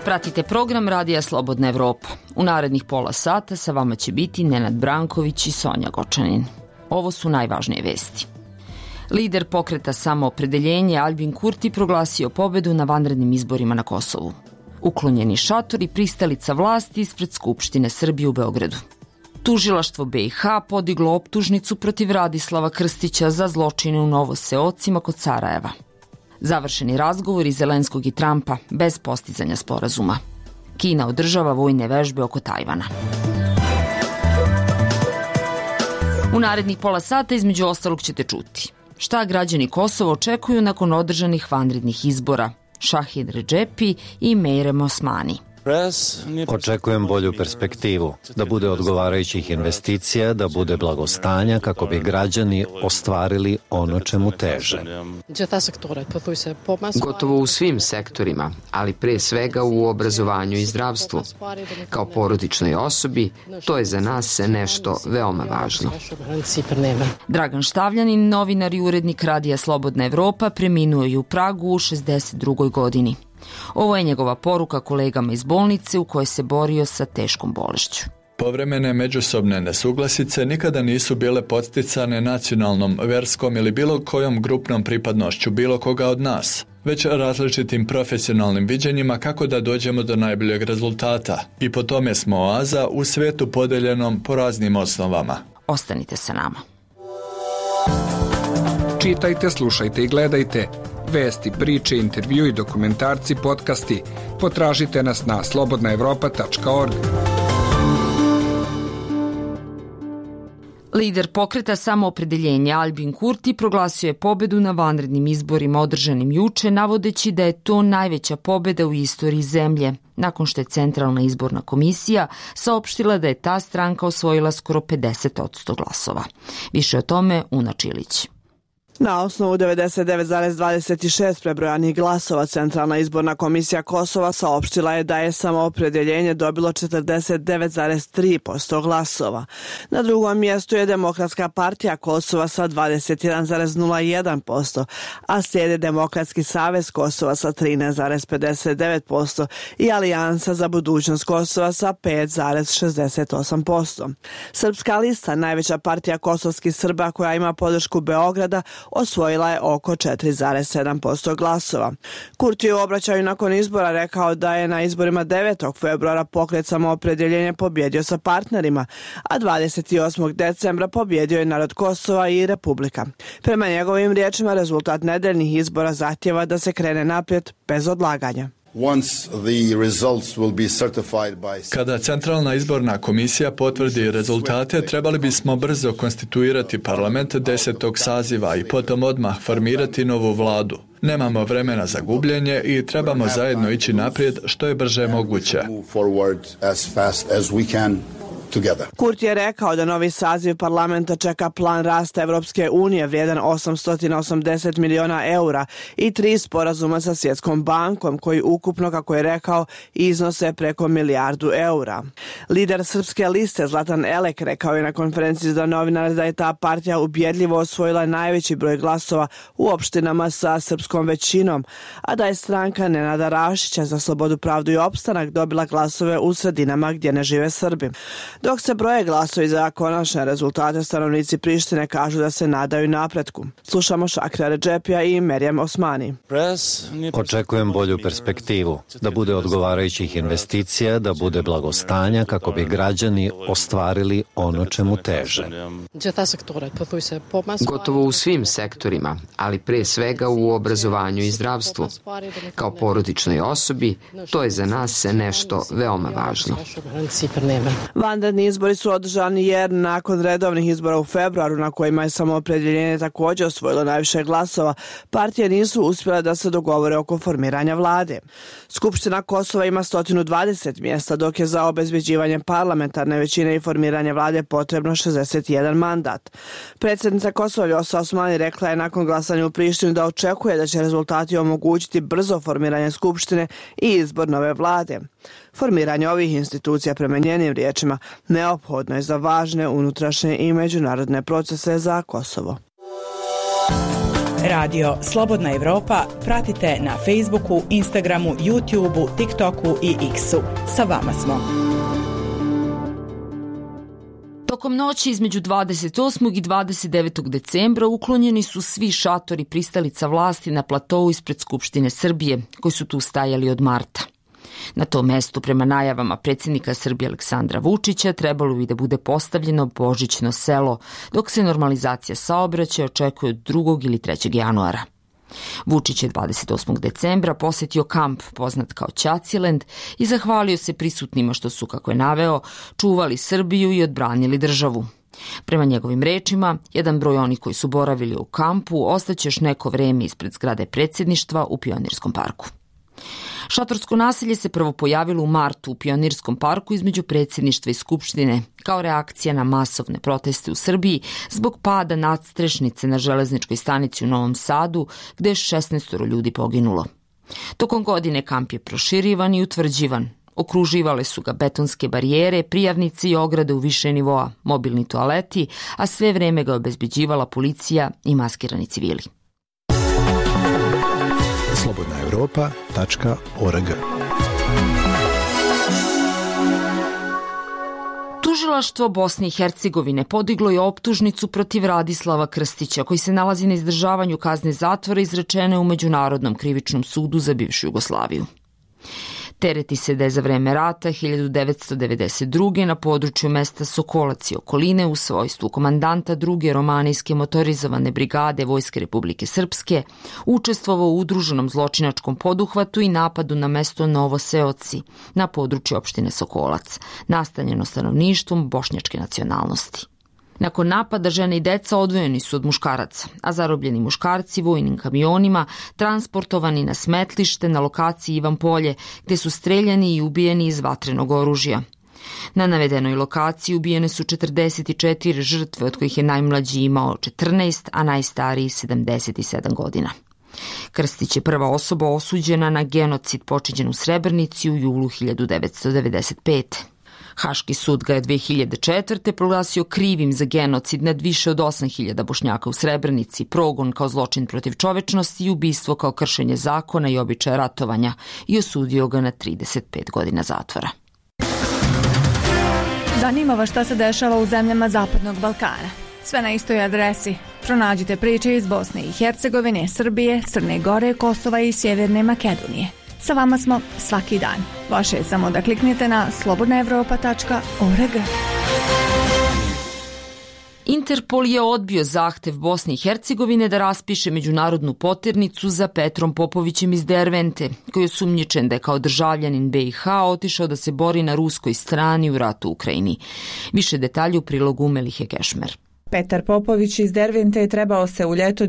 Pratite program Radija Slobodna Evropa. U narednih pola sata sa vama će biti Nenad Branković i Sonja Gočanin. Ovo su najvažnije vesti. Lider pokreta Samoopredeljenje Aljbin Kurti proglasio pobedu na vanrednim izborima na Kosovu. Uklonjeni šator i pristalica vlasti ispred Skupštine Srbije u Beogradu. Tužilaštvo BiH podiglo optužnicu protiv Radislava Krstića za zločine u Novoseocima kod Sarajeva. Završeni razgovori Zelenskog i Trumpa bez postizanja sporazuma. Kina održava vojne vežbe oko Tajvana. U narednih pola sata između ostalog ćete čuti šta građani Kosova očekuju nakon održanih vanrednih izbora. Šahid Redžepi i Meirem Osmani. Očekujem bolju perspektivu, da bude odgovarajućih investicija, da bude blagostanja kako bi građani ostvarili ono čemu teže. Gotovo u svim sektorima, ali pre svega u obrazovanju i zdravstvu. Kao porodičnoj osobi, to je za nas nešto veoma važno. Dragan Štavljanin, novinar i urednik Radija Slobodna Evropa, preminuo je u Pragu u 62. godini. Ovo je njegova poruka kolegama iz bolnice u kojoj se borio sa teškom bolešću. Povremene međusobne nesuglasice nikada nisu bile podsticane nacionalnom, verskom ili bilo kojom grupnom pripadnošću bilo koga od nas, već različitim profesionalnim viđenjima kako da dođemo do najboljeg rezultata. I po tome smo oaza u svetu podeljenom po raznim osnovama. Ostanite sa nama. Čitajte, slušajte i gledajte. Vesti, priče, intervju i dokumentarci, podcasti. Potražite nas na slobodnaevropa.org. Lider pokreta Samoopredeljenje Aljbin Kurti proglasio je pobedu na vanrednim izborima održanim juče, navodeći da je to najveća pobeda u istoriji zemlje, nakon što je Centralna izborna komisija saopštila da je ta stranka osvojila skoro 50% glasova. Više o tome Una Čilić. Na osnovu 99,26 prebrojanih glasova Centralna izborna komisija Kosova saopštila je da je Samoopredeljenje dobilo 49,3% glasova. Na drugom mjestu je Demokratska partija Kosova sa 21,01%, a slijede Demokratski savez Kosova sa 13,59% i Alijansa za budućnost Kosova sa 5,68%. Srpska lista, najveća partija kosovskih Srba koja ima podršku Beograda, osvojila je oko 4,7% glasova. Kurti je u obraćaju nakon izbora rekao da je na izborima 9. februara pokret Samoopredeljenje pobjedio sa partnerima, a 28. decembra pobjedio je narod Kosova i Republika. Prema njegovim riječima, rezultat nedeljnih izbora zahtjeva da se krene naprijed bez odlaganja. Kada Centralna izborna komisija potvrdi rezultate, trebali bismo brzo konstituirati parlament 10. saziva i potom odmah formirati novu vladu. Nemamo vremena za gubljenje i trebamo zajedno ići naprijed što je brže moguće. Kurti je rekao da novi saziv parlamenta čeka plan rasta Evropske unije vrijedan 880 miliona eura i 3 sporazuma sa Svjetskom bankom koji ukupno, kako je rekao, iznose preko milijardu eura. Lider Srpske liste Zlatan Elek rekao je na konferenciji za novinare da je ta partija ubjedljivo osvojila najveći broj glasova u opštinama sa srpskom većinom, a da je stranka Nenada Rašića za slobodu, pravdu i opstanak dobila glasove u sredinama gdje ne žive Srbi. Dok se broje glasovi za konačne rezultate, stanovnici Prištine kažu da se nadaju napretku. Slušamo Šakira Redžepija i Meirem Osmani. Očekujem bolju perspektivu, da bude odgovarajućih investicija, da bude blagostanja kako bi građani ostvarili ono čemu teže. Gotovo u svim sektorima, ali pre svega u obrazovanju i zdravstvu. Kao porodičnoj osobi, to je za nas nešto veoma važno. Vanredni izbori su održani jer nakon redovnih izbora u februaru, na kojima je Samoopredeljenje također osvojilo najviše glasova, partije nisu uspjele da se dogovore oko formiranja vlade. Skupština Kosova ima 120 mjesta, dok je za obezbeđivanje parlamentarne većine i formiranje vlade potrebno 61 mandat. Predsjednica Kosova Vjosa Osmani rekla je nakon glasanja u Prištini da očekuje da će rezultati omogućiti brzo formiranje Skupštine i izbor nove vlade. Formiranje ovih institucija, prema njenim riječima, neophodno je za važne unutrašnje i međunarodne procese za Kosovo. Radio Slobodna Evropa pratite na Facebooku, Instagramu, YouTubeu, TikToku i X-u. Sa vama smo. Tokom noći između 28. i 29. decembra uklonjeni su svi šatori pristalica vlasti na platou ispred Skupštine Srbije, koji su tu stajali od marta. Na tom mestu, prema najavama predsjednika Srbije Aleksandra Vučića, trebalo bi da bude postavljeno božićno selo, dok se normalizacija saobraćaja očekuje od 2. ili 3. januara. Vučić je 28. decembra posetio kamp poznat kao Ćaćiland i zahvalio se prisutnima što su, kako je naveo, čuvali Srbiju i odbranili državu. Prema njegovim rečima, jedan broj onih koji su boravili u kampu ostaće još neko vreme ispred zgrade predsjedništva u Pionirskom parku. Šatorsko nasilje se prvo pojavilo u martu u Pionirskom parku između predsjedništva i Skupštine kao reakcija na masovne proteste u Srbiji zbog pada nadstrešnice na železničkoj stanici u Novom Sadu, gde je 16 ljudi poginulo. Tokom godine kamp je proširivan i utvrđivan. Okruživale su ga betonske barijere, prijavnice i ograde u više nivoa, mobilni toaleti, a sve vreme ga obezbeđivala policija i maskirani civili. slobodnaevropa.org. Tužilaštvo Bosne i Hercegovine podiglo je optužnicu protiv Radislava Krstića, koji se nalazi na izdržavanju kazne zatvora izrečene u Međunarodnom krivičnom sudu za bivšu Jugoslaviju. Tereti se da je za vreme rata 1992. na području mesta Sokolac i okoline u svojstvu komandanta 2. romanijske motorizovane brigade Vojske Republike Srpske učestvovao u udruženom zločinačkom poduhvatu i napadu na mesto Novoseoci na području opštine Sokolac, nastanjeno stanovništvom bošnjačke nacionalnosti. Nakon napada žene i deca odvojeni su od muškaraca, a zarobljeni muškarci vojnim kamionima transportovani na smetlište na lokaciji Ivan Polje, gde su streljani i ubijeni iz vatrenog oružja. Na navedenoj lokaciji ubijene su 44 žrtve, od kojih je najmlađi imao 14, a najstariji 77 godina. Krstić je prva osoba osuđena na genocid počinjen u Srebrenici u julu 1995. Haški sud ga je 2004. proglasio krivim za genocid nad više od 8.000 Bošnjaka u Srebrenici, progon kao zločin protiv čovečnosti i ubistvo kao kršenje zakona i običaja ratovanja i osudio ga na 35 godina zatvora. Zanima vas šta se dešava u zemljama Zapadnog Balkana? Sve na istoj adresi. Pronađite priče iz Bosne i Hercegovine, Srbije, Crne Gore, Kosova i Sjeverne Makedonije. Sa vama smo svaki dan. Vaše je samo da kliknete na slobodnaevropa.org. Interpol je odbio zahtev Bosne i Hercegovine da raspiše međunarodnu poternicu za Petrom Popovićem iz Dervente, koji je osumnjičen da je kao državljanin BiH otišao da se bori na ruskoj strani u ratu u Ukrajini. Više detalja u prilogu Melihe Kešmer. Petar Popović iz Dervente je trebao se u ljeto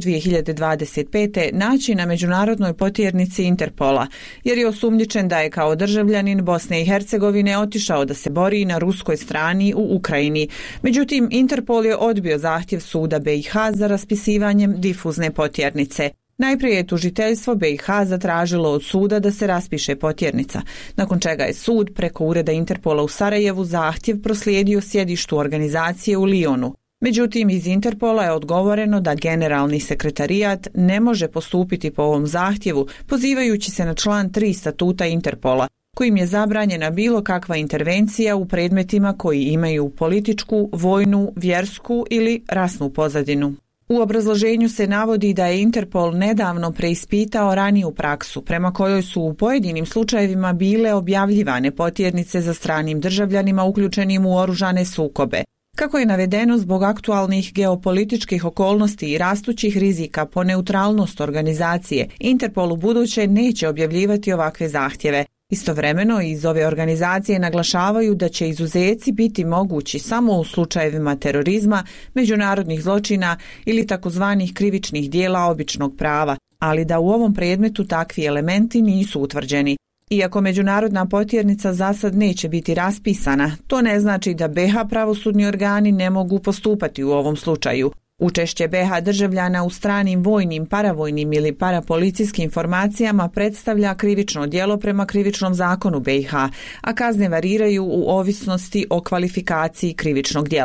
2025. naći na međunarodnoj potjernici Interpola, jer je osumnjičen da je kao državljanin Bosne i Hercegovine otišao da se bori na ruskoj strani u Ukrajini. Međutim, Interpol je odbio zahtjev suda BiH za raspisivanjem difuzne potjernice. Najprije je tužiteljstvo BiH zatražilo od suda da se raspiše potjernica, nakon čega je sud preko ureda Interpola u Sarajevu zahtjev proslijedio sjedištu organizacije u Lionu. Međutim, iz Interpola je odgovoreno da generalni sekretarijat ne može postupiti po ovom zahtjevu, pozivajući se na član 3 statuta Interpola, kojim je zabranjena bilo kakva intervencija u predmetima koji imaju političku, vojnu, vjersku ili rasnu pozadinu. U obrazloženju se navodi da je Interpol nedavno preispitao raniju praksu, prema kojoj su u pojedinim slučajevima bile objavljivane potjernice za stranim državljanima uključenim u oružane sukobe. Kako je navedeno, zbog aktualnih geopolitičkih okolnosti i rastućih rizika po neutralnost organizacije, Interpol u buduće neće objavljivati ovakve zahtjeve. Istovremeno, iz ove organizacije naglašavaju da će izuzeci biti mogući samo u slučajevima terorizma, međunarodnih zločina ili takozvanih krivičnih dijela običnog prava, ali da u ovom predmetu takvi elementi nisu utvrđeni. Iako međunarodna potjernica za sad neće biti raspisana, to ne znači da BiH pravosudni organi ne mogu postupati u ovom slučaju. Učešće BiH državljana u stranim vojnim, paravojnim ili parapolicijskim formacijama predstavlja krivično djelo prema krivičnom zakonu BiH, a kazne variraju u ovisnosti o kvalifikaciji krivičnog djela.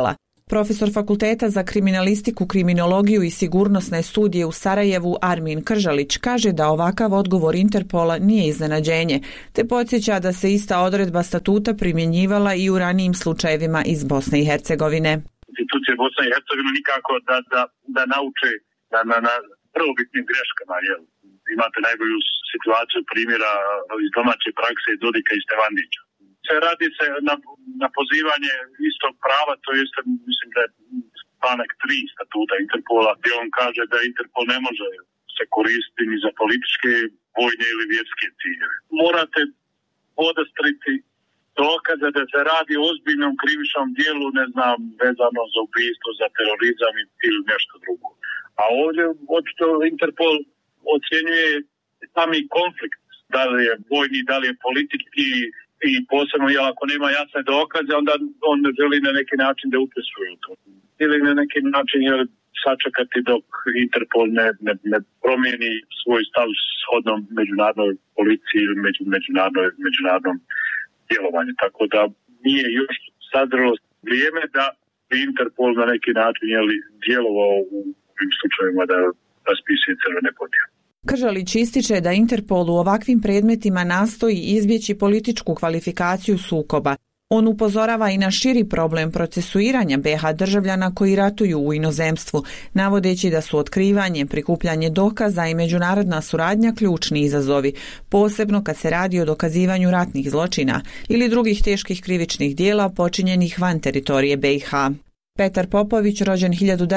Profesor Fakulteta za kriminalistiku, kriminologiju i sigurnosne studije u Sarajevu Armin Kržalić kaže da ovakav odgovor Interpola nije iznenađenje, te podsjeća da se ista odredba statuta primjenjivala i u ranijim slučajevima iz Bosne i Hercegovine. Institucije Bosne i Hercegovine nikako da nauče na prvobitnim greškama. Imate najbolju situaciju primjera iz domaće prakse Dodika i Stevandića. Radi se na pozivanje istog prava, to jeste, mislim da je članak 3 statuta Interpola, gdje on kaže da Interpol ne može se koristiti ni za političke, vojne ili vjerske ciljeve. Morate podastriti dokaze da se radi o ozbiljnom krivičnom dijelu, ne znam, vezano za ubijstvo, za terorizam ili nešto drugo. A ovdje očito Interpol ocjenjuje sami konflikt, da li je vojni, da li je politički, i posebno ako nema jasne dokaze, onda on želi na neki način da učestvuje u to. Ili na neki način sačekati dok Interpol ne promijeni svoj stav shodnom međunarodnoj policiji ili međunarodnom djelovanju. Tako da nije još sadrilo vrijeme da bi Interpol na neki način djelovao u ovim slučajevima da raspisuje crvene podjele. Kržalić ističe da Interpol u ovakvim predmetima nastoji izbjeći političku kvalifikaciju sukoba. On upozorava i na širi problem procesuiranja BiH državljana koji ratuju u inozemstvu, navodeći da su otkrivanje, prikupljanje dokaza i međunarodna suradnja ključni izazovi, posebno kad se radi o dokazivanju ratnih zločina ili drugih teških krivičnih dijela počinjenih van teritorije BiH. Petar Popović, rođen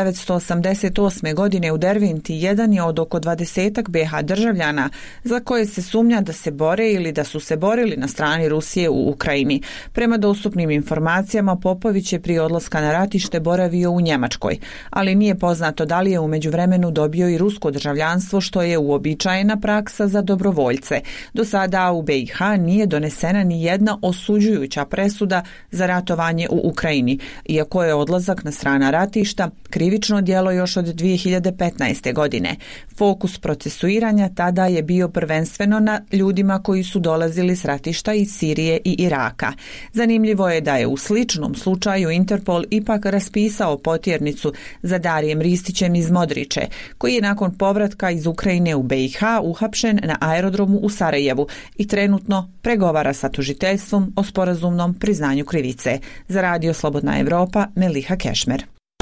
1988. godine u Derventi, jedan je od oko 20-ak BiH državljana za koje se sumnja da se bore ili da su se borili na strani Rusije u Ukrajini. Prema dostupnim informacijama, Popović je prije odlaska na ratište boravio u Njemačkoj, ali nije poznato da li je u međuvremenu dobio i rusko državljanstvo, što je uobičajena praksa za dobrovoljce. Do sada u BiH nije donesena ni jedna osuđujuća presuda za ratovanje u Ukrajini, iako je odlazak na strana ratišta krivično djelo još od 2015. godine. Fokus procesuiranja tada je bio prvenstveno na ljudima koji su dolazili s ratišta iz Sirije i Iraka. Zanimljivo je da je u sličnom slučaju Interpol ipak raspisao potjernicu za Darijem Ristićem iz Modriče, koji je nakon povratka iz Ukrajine u BiH uhapšen na aerodromu u Sarajevu i trenutno pregovara sa tužiteljstvom o sporazumnom priznanju krivice. Za Radio Slobodna Evropa, Meliha Kešmer.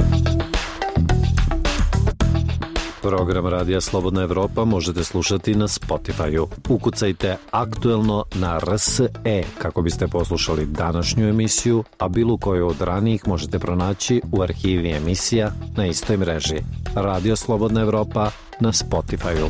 Program Radija Slobodna Evropa možete slušati na Spotify-u. Ukucajte aktuelno na RSE kako biste poslušali današnju emisiju, a bilo koju od ranijih možete pronaći u arhivi emisija na istoj mreži. Radio Slobodna Evropa na Spotify-u.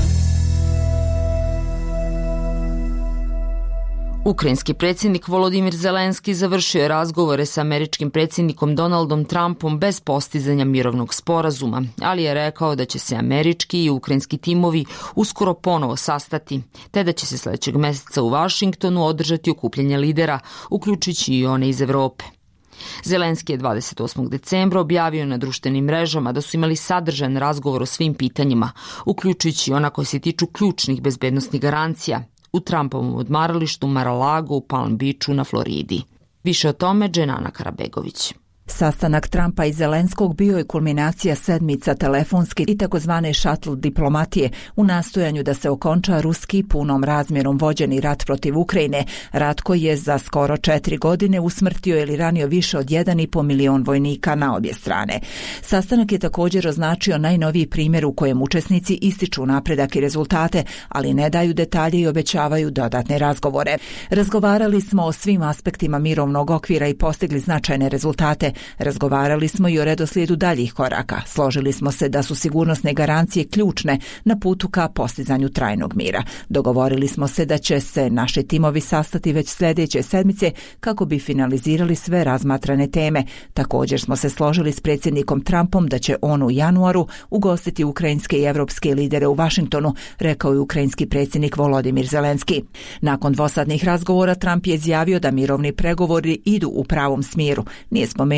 Ukrajinski predsjednik Volodimir Zelenski završio je razgovore sa američkim predsjednikom Donaldom Trumpom bez postizanja mirovnog sporazuma, ali je rekao da će se američki i ukrajinski timovi uskoro ponovo sastati, te da će se sljedećeg mjeseca u Vašingtonu održati okupljanje lidera, uključujući i one iz Evrope. Zelenski je 28. decembra objavio na društvenim mrežama da su imali sadržajan razgovor o svim pitanjima, uključujući ona koji se tiču ključnih bezbednosnih garancija, u Trumpovom odmaralištu Mar-a-Lago u Palm Beachu na Floridi. Više o tome Dženana Karabegović. Sastanak Trumpa i Zelenskog bio je kulminacija sedmica telefonske i takozvane šatl diplomatije u nastojanju da se okonča ruski punom razmjerom vođeni rat protiv Ukrajine, rat koji je za skoro 4 godine usmrtio ili ranio više od 1,5 milion vojnika na obje strane. Sastanak je također označio najnoviji primjer u kojem učesnici ističu napredak i rezultate, ali ne daju detalje i obećavaju dodatne razgovore. Razgovarali smo o svim aspektima mirovnog okvira i postigli značajne rezultate. Razgovarali smo i o redoslijedu daljih koraka. Složili smo se da su sigurnosne garancije ključne na putu ka postizanju trajnog mira. Dogovorili smo se da će se naši timovi sastati već sljedeće sedmice kako bi finalizirali sve razmatrane teme. Također smo se složili s predsjednikom Trumpom da će on u januaru ugostiti ukrajinske i evropske lidere u Vašingtonu, rekao je ukrajinski predsjednik Volodimir Zelenski. Nakon dvosadnih razgovora Trump je izjavio da mirovni pregovori idu u pravom smjeru. Nije spomenuo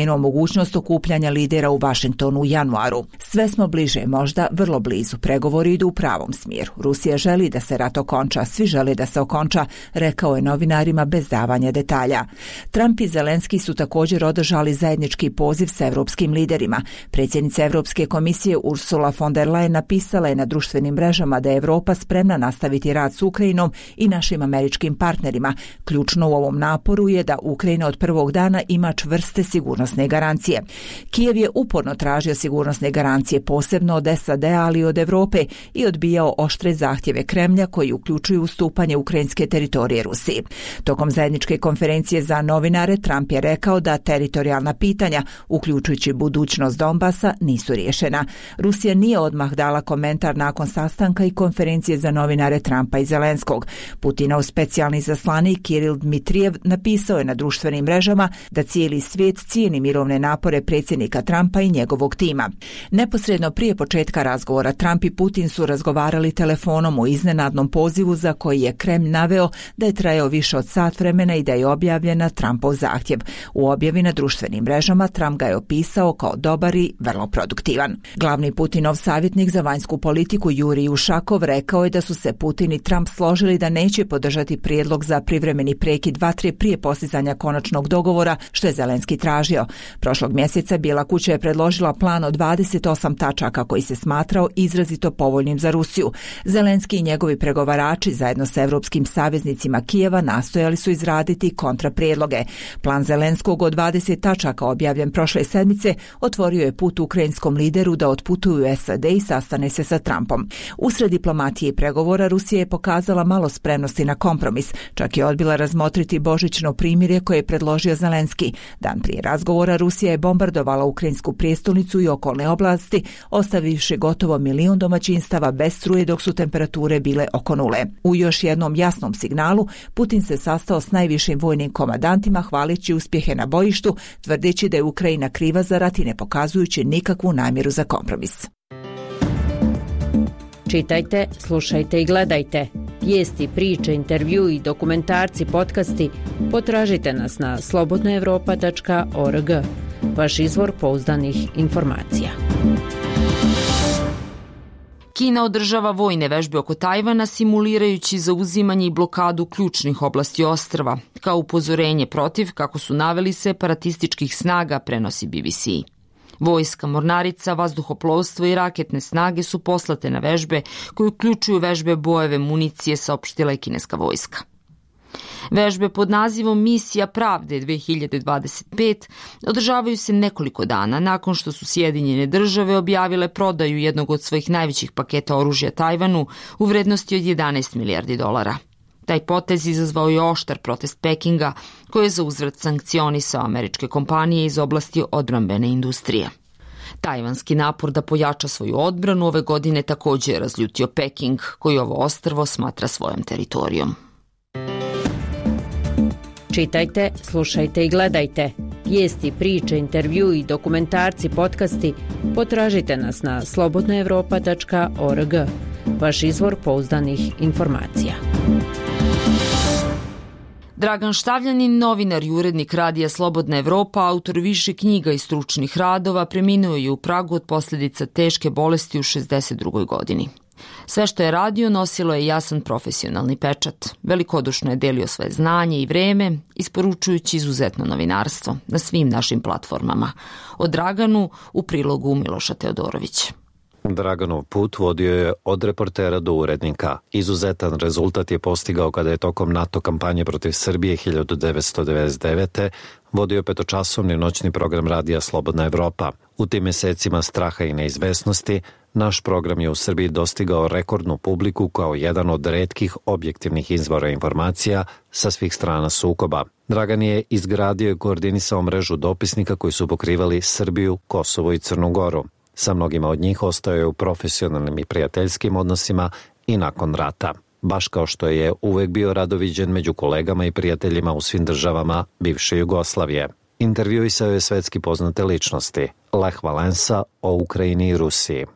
spomenuo mogućnost okupljanja lidera u Vašingtonu u januaru. Sve smo bliže, možda vrlo blizu. Pregovori idu u pravom smjeru. Rusija želi da se rat okonča, svi žele da se okonča, rekao je novinarima bez davanja detalja. Trump i Zelenski su također održali zajednički poziv sa evropskim liderima. Predsjednica Evropske komisije Ursula von der Leyen napisala je na društvenim mrežama da je Evropa spremna nastaviti rad s Ukrajinom i našim američkim partnerima. Ključno u ovom naporu je da Ukrajina od prvog dana ima čvrste sigurnosne garancije. Kijev je uporno tražio sigurnosne garancije, posebno od SAD-a, ali i od Evrope, i odbijao oštre zahtjeve Kremlja koji uključuju ustupanje ukrajinske teritorije Rusiji. Tokom zajedničke konferencije za novinare Trump je rekao da teritorijalna pitanja, uključujući budućnost Donbasa, nisu riješena. Rusija nije odmah dala komentar nakon sastanka i konferencije za novinare Trumpa i Zelenskog. Putinov specijalni zaslanik Kiril Dmitrijev napisao je na društvenim mrežama da cijeli svijet cijeni mirovne napore predsjednika Trumpa i njegovog tima. Neposredno prije početka razgovora Trump i Putin su razgovarali telefonom u iznenadnom pozivu za koji je Kremlj naveo da je trajao više od sat vremena i da je objavljen na Trumpov zahtjev. U objavi na društvenim mrežama Trump ga je opisao kao dobar i vrlo produktivan. Glavni Putinov savjetnik za vanjsku politiku Jurij Ušakov rekao je da su se Putin i Trump složili da neće podržati prijedlog za privremeni prekid vatre prije postizanja konačnog dogovora, što je Zelenski tražio. Prošlog mjeseca Bijela kuća je predložila plan od 28 tačaka koji se smatrao izrazito povoljnim za Rusiju. Zelenski i njegovi pregovarači zajedno sa evropskim saveznicima Kijeva nastojali su izraditi kontraprijedloge. Plan Zelenskog od 20 tačaka objavljen prošle sedmice otvorio je put ukrajinskom lideru da otputuju u SAD i sastane se sa Trumpom. Usred diplomatije i pregovora Rusija je pokazala malo spremnosti na kompromis, čak je odbila razmotriti božićno primirje koje je predložio Zelenski. Dan prije razgovora Rusija je bombardovala ukrajinsku prijestolnicu i okolne oblasti, ostavivši gotovo 1 milion domaćinstava bez struje dok su temperature bile oko nule. U još jednom jasnom signalu Putin se sastao s najvišim vojnim komandantima hvaleći uspjehe na bojištu, tvrdeći da je Ukrajina kriva za rat i ne pokazujući nikakvu namjeru za kompromis. Čitajte, slušajte i gledajte. Vijesti, priče, intervju i dokumentarci, podcasti potražite nas na slobodnaevropa.org. Vaš izvor pouzdanih informacija. Kina održava vojne vežbe oko Tajvana simulirajući zauzimanje i blokadu ključnih oblasti ostrva, kao upozorenje protiv, kako su naveli, separatističkih snaga, prenosi BBC. Vojska, mornarica, vazduhoplovstvo i raketne snage su poslate na vežbe koje uključuju vežbe bojeve municije, saopštila je kineska vojska. Vežbe pod nazivom Misija pravde 2025 održavaju se nekoliko dana nakon što su Sjedinjene države objavile prodaju jednog od svojih najvećih paketa oružja Tajvanu u vrednosti od $11 milijardi. Taj potez izazvao je oštar protest Pekinga, koji je za uzvrat sankcionisao američke kompanije iz oblasti odbrambene industrije. Tajvanski napor da pojača svoju odbranu ove godine također je razljutio Peking, koji ovo ostrvo smatra svojom teritorijom. Čitajte, slušajte i gledajte. Vijesti, priče, intervju i dokumentarci, podcasti potražite nas na slobodnaevropa.org. Vaš izvor pouzdanih informacija. Dragan Štavljanin, novinar i urednik radija Slobodna Evropa, autor više knjiga i stručnih radova, preminuo je u Pragu od posljedica teške bolesti u 62. godini. Sve što je radio nosilo je jasan profesionalni pečat. Velikodušno je delio svoje znanje i vreme, isporučujući izuzetno novinarstvo na svim našim platformama. O Draganu u prilogu Miloša Teodorovića. Draganov put vodio je od reportera do urednika. Izuzetan rezultat je postigao kada je tokom NATO kampanje protiv Srbije 1999. vodio 5-časovni noćni program radija Slobodna Evropa. U tim mjesecima straha i neizvesnosti, naš program je u Srbiji dostigao rekordnu publiku kao jedan od retkih objektivnih izvora informacija sa svih strana sukoba. Dragan je izgradio i koordinisao mrežu dopisnika koji su pokrivali Srbiju, Kosovo i Crnu Goru. Sa mnogima od njih ostao je u profesionalnim i prijateljskim odnosima i nakon rata. Baš kao što je uvek bio radoviđen među kolegama i prijateljima u svim državama bivše Jugoslavije. Intervjuisao je svetski poznate ličnosti, Lech Valensa o Ukrajini i Rusiji.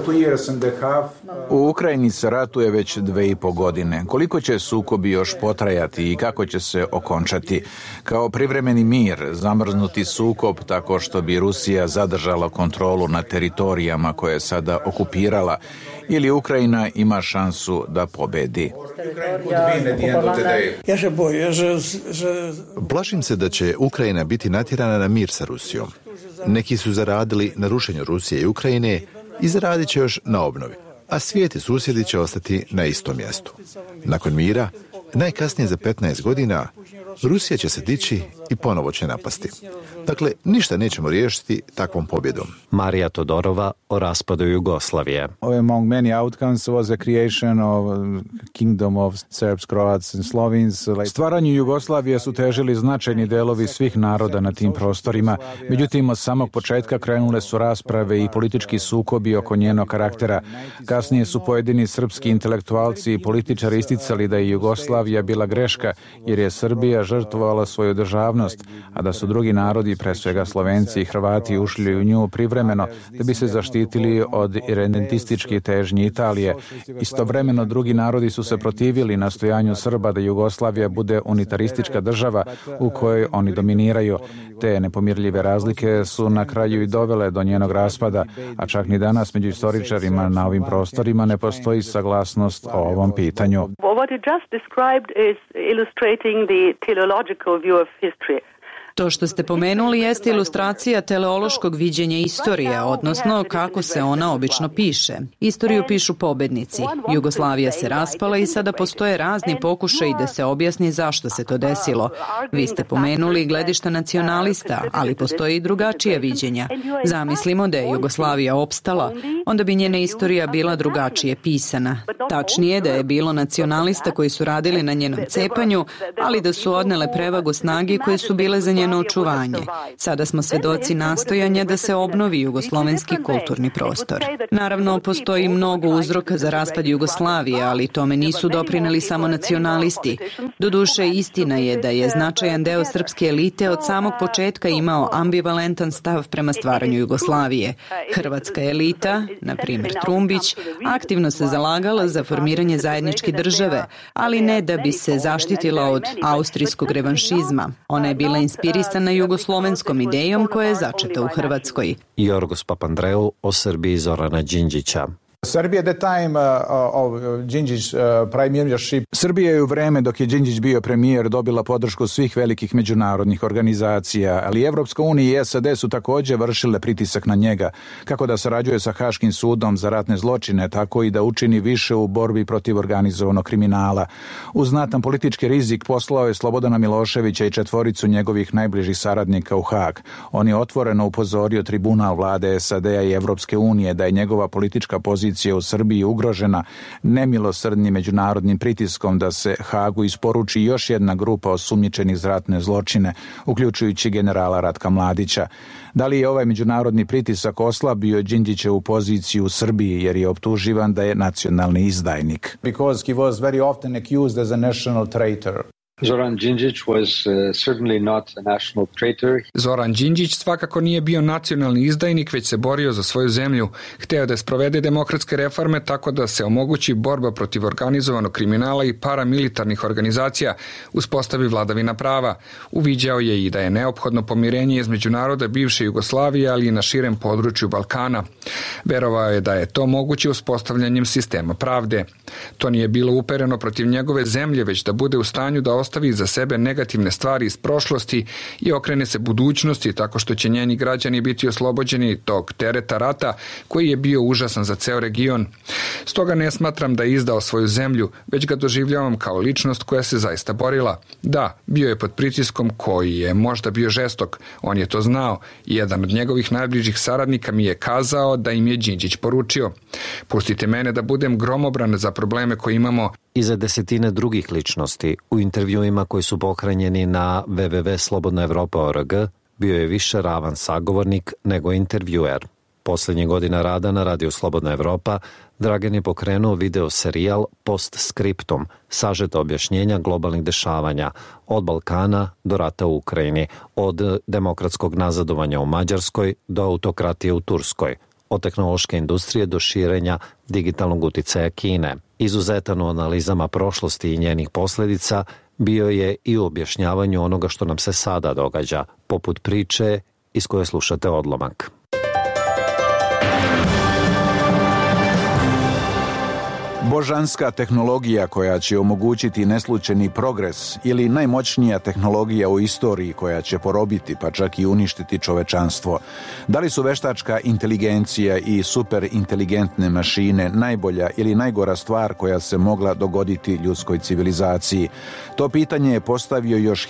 U Ukrajini se ratuje već 2,5 godine. Koliko će sukobi još potrajati i kako će se okončati? Kao privremeni mir, zamrznuti sukob tako što bi Rusija zadržala kontrolu na teritorijama koje je sada okupirala, ili Ukrajina ima šansu da pobedi? Plašim se da će Ukrajina biti natjerana na mir sa Rusijom. Neki su zaradili na rušenju Rusije i Ukrajine i zaradit će još na obnovi, a svijet i susjedi će ostati na istom mjestu. Nakon mira, najkasnije za 15 godina, Rusija će se dići i ponovo će napasti. Dakle, ništa nećemo riješiti takvom pobjedom. Marija Todorova o raspadu Jugoslavije. Among many outcomes was the creation of Kingdom of Serbs, Croats and Slovenes. Stvaranju Jugoslavije su težili značajni delovi svih naroda na tim prostorima. Međutim, od samog početka krenule su rasprave i politički sukobi oko njenog karaktera. Kasnije su pojedini srpski intelektualci i političari isticali da je Jugoslavija bila greška, jer je Srbija žrtvovala svoju državnost, a da su drugi narodi, pre svega Slovenci i Hrvati, ušli u nju privremeno da bi se zaštitili od irredentističkih težnji Italije. Istovremeno drugi narodi su se protivili nastojanju Srba da Jugoslavija bude unitaristička država u kojoj oni dominiraju. Te nepomirljive razlike su na kraju i dovele do njenog raspada, a čak ni danas među istoričarima na ovim prostorima ne postoji saglasnost o ovom pitanju. What you just described is illustrating the teleological view of history. To što ste pomenuli jeste ilustracija teleološkog viđenja istorije, odnosno kako se ona obično piše. Istoriju pišu pobednici. Jugoslavija se raspala i sada postoje razni pokušaji da se objasni zašto se to desilo. Vi ste pomenuli gledišta nacionalista, ali postoji i drugačija viđenja. Zamislimo da je Jugoslavija opstala, onda bi njena istorija bila drugačije pisana. Tačnije da je bilo nacionalista koji su radili na njenom cepanju, ali da su odnele prevagu snage koje su bile za njeno očuvanje. Sada smo svedoci nastojanja da se obnovi jugoslovenski kulturni prostor. Naravno, postoji mnogo uzroka za raspad Jugoslavije, ali tome nisu doprineli samo nacionalisti. Doduše, istina je da je značajan deo srpske elite od samog početka imao ambivalentan stav prema stvaranju Jugoslavije. Hrvatska elita, na primjer Trumbić, aktivno se zalagala za formiranje zajedničke države, ali ne da bi se zaštitila od austrijskog revanšizma. Ona je bila inspirisana jugoslovenskom idejom koja je začeta u Hrvatskoj. Jorgos Papandreou o Srbiji Zorana Đinđića. Srbija je u vreme dok je Đinđić bio premijer dobila podršku svih velikih međunarodnih organizacija, ali Evropska unija i SAD su također vršile pritisak na njega, kako da sarađuje sa Haškim sudom za ratne zločine, tako i da učini više u borbi protiv organizovanog kriminala. Uz znatan politički rizik poslao je Slobodana Miloševića i 4 njegovih najbližih saradnika u Hag. On je otvoreno upozorio tribunal vlade SAD-a i Evropske unije da je njegova politička pozicija u Srbiji ugrožena nemilosrdnim međunarodnim pritiskom da se Hagu isporuči još jedna grupa osumnjičenih za ratne zločine, uključujući generala Ratka Mladića. Da li je ovaj međunarodni pritisak oslabio Đinđićevu poziciju u Srbiji jer je optuživan da je nacionalni izdajnik? Because he was very often accused as a national traitor. Zoran Đinđić was certainly not a national traitor. Zoran Đinđić svakako nije bio nacionalni izdajnik, već se borio za svoju zemlju. Hteo da sprovede demokratske reforme tako da se omogući borba protiv organizovanog kriminala i paramilitarnih organizacija, uspostavi vladavina prava. Uviđao je i da je neophodno pomirenje između naroda bivše Jugoslavije, ali i na širem području Balkana. Verovao je da je to moguće uspostavljanjem sistema pravde. To nije bilo upereno protiv njegove zemlje, već da bude u stanju da ostavi za sebe negativne stvari iz prošlosti i okrene se budućnosti tako što će njeni građani biti oslobođeni tog tereta rata koji je bio užasan za ceo region. Stoga ne smatram da je izdao svoju zemlju, već ga doživljavam kao ličnost koja se zaista borila. Da, bio je pod pritiskom koji je možda bio žestok, on je to znao i jedan od njegovih najbližih saradnika mi je kazao da im je Đinđić poručio: pustite mene da budem gromobran za probleme koje imamo. I za desetine drugih ličnosti u intervjuima koji su pohranjeni na www.slobodnaevropa.org bio je više ravan sagovornik nego intervjuer. Posljednjih godina rada na Radiju Slobodna Evropa Dragan je pokrenuo video serijal Postscriptum, sažeta objašnjenja globalnih dešavanja od Balkana do rata u Ukrajini, od demokratskog nazadovanja u Mađarskoj do autokratije u Turskoj, od tehnološke industrije do širenja digitalnog uticaja Kine. Izuzetan u analizama prošlosti i njenih posljedica bio je i u objašnjavanju onoga što nam se sada događa, poput priče iz koje slušate odlomak. Božanska tehnologija koja će omogućiti neslučajni progres ili najmoćnija tehnologija u istoriji koja će porobiti pa čak i uništiti čovečanstvo. Da li su veštačka inteligencija i superinteligentne mašine najbolja ili najgora stvar koja se mogla dogoditi ljudskoj civilizaciji? To pitanje je postavio još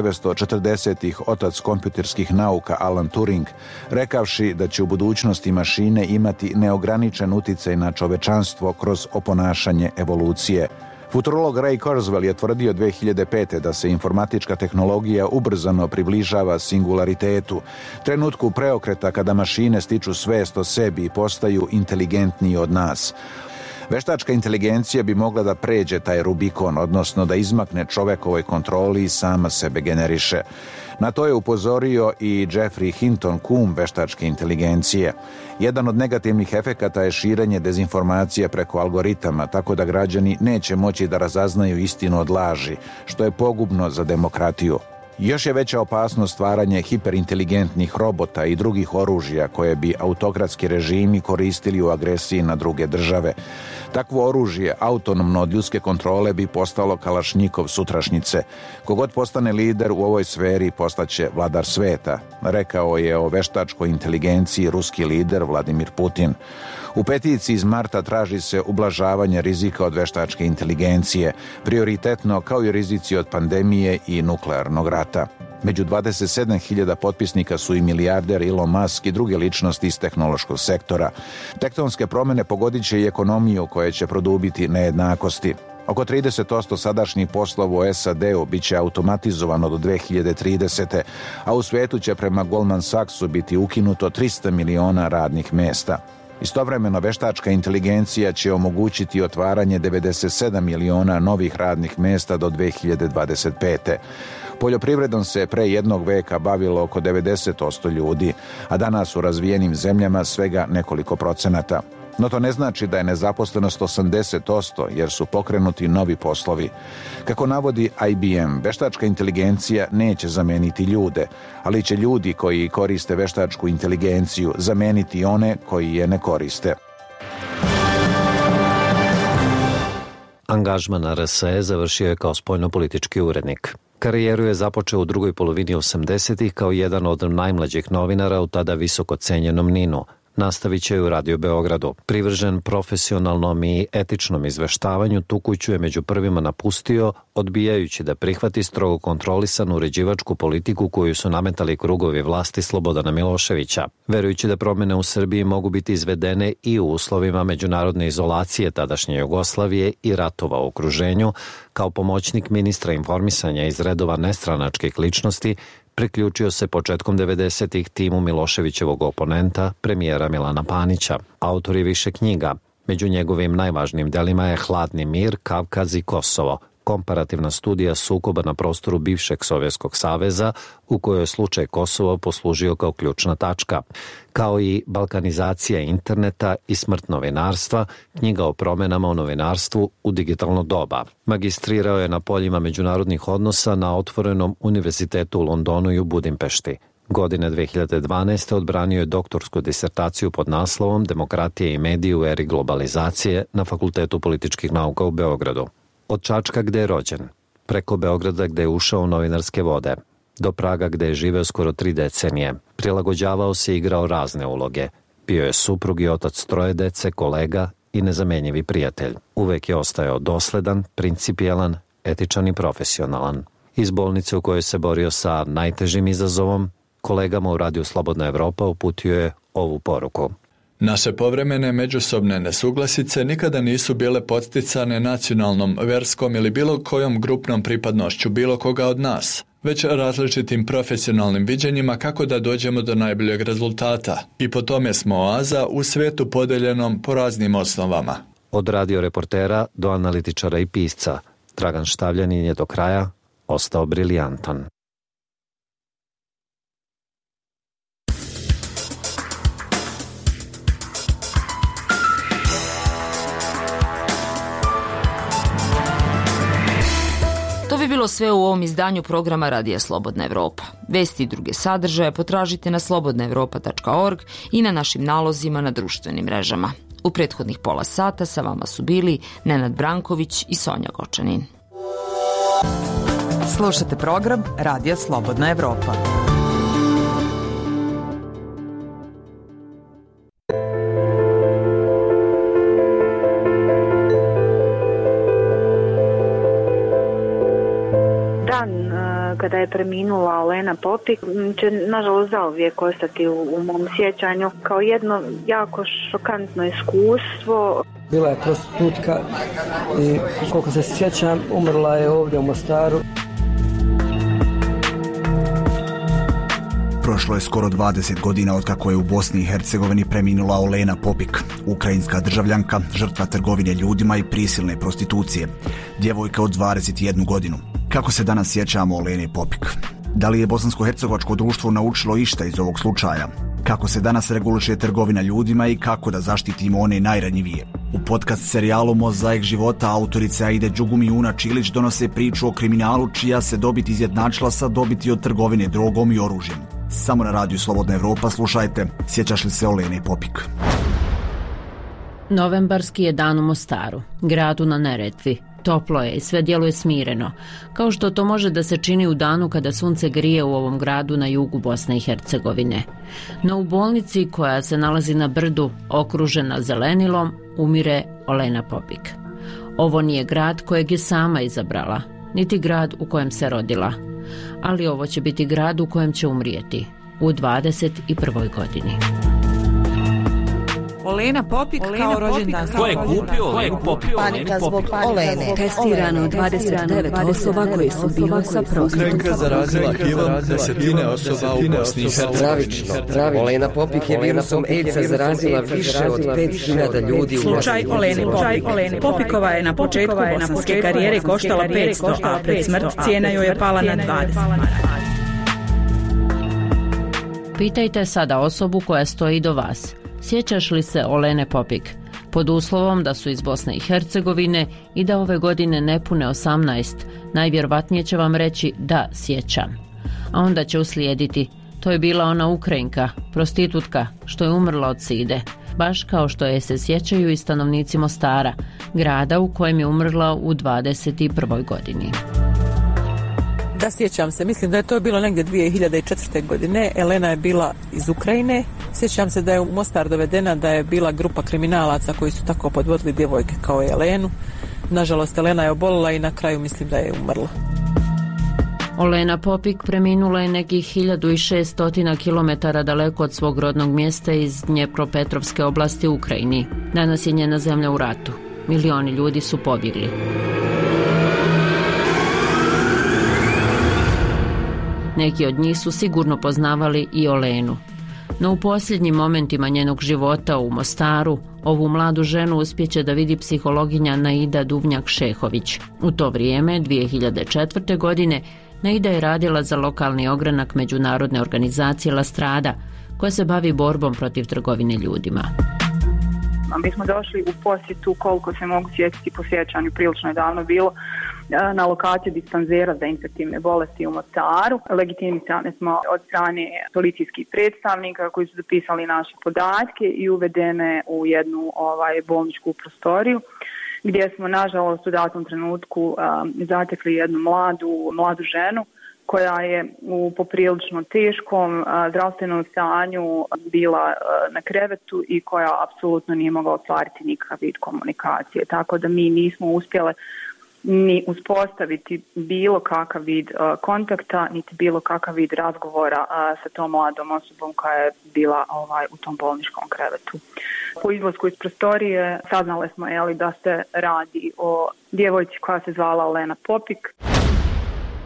1940-ih otac kompjuterskih nauka Alan Turing, rekavši da će u budućnosti mašine imati neograničen uticaj na čovečanstvo kroz oponašanje evolucije. Futurolog Ray Kurzweil je tvrdio 2005. da se informatička tehnologija ubrzano približava singularitetu, trenutku preokreta kada mašine stiču svest o sebi i postaju inteligentniji od nas. Veštačka inteligencija bi mogla da pređe taj Rubikon, odnosno da izmakne čovekovoj kontroli i sama sebe generiše. Na to je upozorio i Jeffrey Hinton, kum veštačke inteligencije. Jedan od negativnih efekata je širenje dezinformacija preko algoritama, tako da građani neće moći da razaznaju istinu od laži, što je pogubno za demokratiju. Još je veća opasnost stvaranje hiperinteligentnih robota i drugih oružja koje bi autokratski režimi koristili u agresiji na druge države. Takvo oružje, autonomno od ljudske kontrole, bi postalo kalašnjikov sutrašnjice. Kogod postane lider u ovoj sferi postaće vladar sveta, rekao je o veštačkoj inteligenciji ruski lider Vladimir Putin. U peticiji iz marta traži se ublažavanje rizika od veštačke inteligencije, prioritetno kao i rizici od pandemije i nuklearnog rata. Među 27.000 potpisnika su i milijarder Elon Musk i druge ličnosti iz tehnološkog sektora. Tektonske promjene pogodit će i ekonomiju koja će produbiti nejednakosti. Oko 30% sadašnjih poslova u SAD-u bit će automatizovano do 2030. a u svijetu će prema Goldman Sachsu biti ukinuto 300 miliona radnih mjesta. Istovremeno, veštačka inteligencija će omogućiti otvaranje 97 miliona novih radnih mjesta do 2025. Poljoprivredom se pre jednog veka bavilo oko 90% ljudi, a danas u razvijenim zemljama svega nekoliko procenata. No to ne znači da je nezaposlenost 80%, jer su pokrenuti novi poslovi. Kako navodi IBM, veštačka inteligencija neće zameniti ljude, ali će ljudi koji koriste veštačku inteligenciju zameniti one koji je ne koriste. Angažman na RSE završio je kao spoljnopolitički urednik. Karijeru je započeo u drugoj polovini 80-ih kao jedan od najmlađih novinara u tada visoko cenjenom NIN-u. Nastavit će u Radio Beogradu. Privržen profesionalnom i etičnom izveštavanju, tu kuću je među prvima napustio, odbijajući da prihvati strogo kontrolisanu uređivačku politiku koju su nametali krugovi vlasti Slobodana Miloševića. Verujući da promjene u Srbiji mogu biti izvedene i u uslovima međunarodne izolacije tadašnje Jugoslavije i ratova u okruženju, kao pomoćnik ministra informisanja iz redova nestranačkih ličnosti, priključio se početkom 90-ih timu Miloševićevog oponenta, premijera Milana Panića. Autor je više knjiga. Među njegovim najvažnijim delima je Hladni mir, Kavkaz i Kosovo, komparativna studija sukoba na prostoru bivšeg Sovjetskog saveza, u kojoj je slučaj Kosova poslužio kao ključna tačka, kao i Balkanizacija interneta i smrt novinarstva, knjiga o promjenama u novinarstvu u digitalno doba. Magistrirao je na poljima međunarodnih odnosa na Otvorenom univerzitetu u Londonu i u Budimpešti. Godine 2012. odbranio je doktorsku disertaciju pod naslovom Demokratija i mediji u eri globalizacije na Fakultetu političkih nauka u Beogradu. Od Čačka gde je rođen, preko Beograda gde je ušao u novinarske vode, do Praga gde je živeo skoro 3 decenije. Prilagođavao se i igrao razne uloge. Bio je suprug i otac 3 dece, kolega i nezamenjivi prijatelj. Uvek je ostajao dosledan, principijelan, etičan i profesionalan. Iz bolnice u kojoj se borio sa najtežim izazovom, kolegama u Radiju Slobodna Evropa uputio je ovu poruku. Naše povremene međusobne nesuglasice nikada nisu bile podsticane nacionalnom, verskom ili bilo kojom grupnom pripadnošću bilo koga od nas, već različitim profesionalnim viđenjima kako da dođemo do najboljeg rezultata. I po tome smo oaza u svetu podeljenom po raznim osnovama. Od radio reportera do analitičara i pisca, Dragan Štavljanin je do kraja ostao briljantan. To bi bilo sve u ovom izdanju programa Radija Slobodna Evropa. Vesti i druge sadržaje potražite na slobodnaevropa.org i na našim nalozima na društvenim mrežama. U prethodnih pola sata sa vama su bili Nenad Branković i Sonja Gočanin. Slušate program Radija Slobodna Evropa. Kada je preminula Olena Popik, će nažalost zauvijek ostati u mom sjećanju kao jedno jako šokantno iskustvo. Bila je prostitutka i koliko se sjećam, umrla je ovdje u Mostaru. Prošlo je skoro 20 godina od kako je u Bosni i Hercegovini preminula Olena Popik, ukrajinska državljanka, žrtva trgovine ljudima i prisilne prostitucije, djevojka od 21 godinu. Kako se danas sjećamo Olene Popik? Da li je bosansko-hercegovačko društvo naučilo išta iz ovog slučaja? Kako se danas reguliše trgovina ljudima i kako da zaštitimo one najranjivije? U podcast serijalu Mozaik života autorice Aide Đugumijuna Čilić donose priču o kriminalu čija se dobit izjednačila sa dobiti od trgovine drogom i oružjem. Samo na radiju Slobodna Evropa slušajte Sjećaš li se Olene Popik? Novembarski je dan u Mostaru, gradu na Neretvi. Toplo je i sve djeluje smireno, kao što to može da se čini u danu kada sunce grije u ovom gradu na jugu Bosne i Hercegovine. No u bolnici koja se nalazi na brdu, okružena zelenilom, umire Olena Popik. Ovo nije grad kojeg je sama izabrala, niti grad u kojem se rodila, ali ovo će biti grad u kojem će umrijeti u 21. godini. Olena Popik kao rođendan. Ko je kupio Olenu Popik? Panika zbog Olene. Testirano 29 osoba koje su bile sa prostitutkom. Ukrajinka zarazila HIV-om desetine osoba u Bosni i Hercegovini. Olena Popik je virusom AIDS-a zarazila više od 5000 ljudi u Slučaj Olene Popik. Popikova je na početku bosanske karijere koštala 500, a pred smrt cijena joj je pala na 20. Pitajte sada osobu koja stoji do vas. Sjećaš li se Olene Popik? Pod uslovom da su iz Bosne i Hercegovine i da ove godine ne pune 18, najvjerovatnije će vam reći da sjećam. A onda će uslijediti, to je bila ona Ukrajinka, prostitutka, što je umrla od side, baš kao što je se sjećaju i stanovnici Mostara, grada u kojem je umrla u 21. godini. Da, sjećam se, mislim da je to bilo negdje 2004. godine. Elena je bila iz Ukrajine. Sjećam se da je u Mostar dovedena, da je bila grupa kriminalaca koji su tako podvodili djevojke kao Elenu. Nažalost, Elena je obolila i na kraju mislim da je umrla. Olena Popik preminula je nekih 1600 km daleko od svog rodnog mjesta iz Dnjepropetrovske oblasti u Ukrajini. Danas je njena zemlja u ratu. Milioni ljudi su pobjegli. Neki od njih su sigurno poznavali i Olenu. No u posljednjim momentima njenog života u Mostaru, ovu mladu ženu uspjeće da vidi psihologinja Naida Duvnjak-Šehović. U to vrijeme, 2004. godine, Naida je radila za lokalni ogranak međunarodne organizacije La Strada, koja se bavi borbom protiv trgovine ljudima. Mi smo došli u posjetu, koliko se mogu sjetiti po sjećanju, prilično je davno bilo, na lokaciju dispanzera za infektivne bolesti u Mostaru. Legitimisane smo od strane policijskih predstavnika koji su zapisali naše podatke i uvedene u jednu bolničku prostoriju, gdje smo nažalost u datom trenutku zatekli jednu mladu ženu koja je u poprilično teškom zdravstvenom stanju bila na krevetu i koja apsolutno nije mogla ostvariti nikakav vid komunikacije. Tako da mi nismo uspjele ni uspostaviti bilo kakav vid kontakta, niti bilo kakav vid razgovora sa tom mladom osobom koja je bila u tom bolničkom krevetu. Po izlasku iz prostorije saznali smo da se radi o djevojci koja se zvala Olena Popik.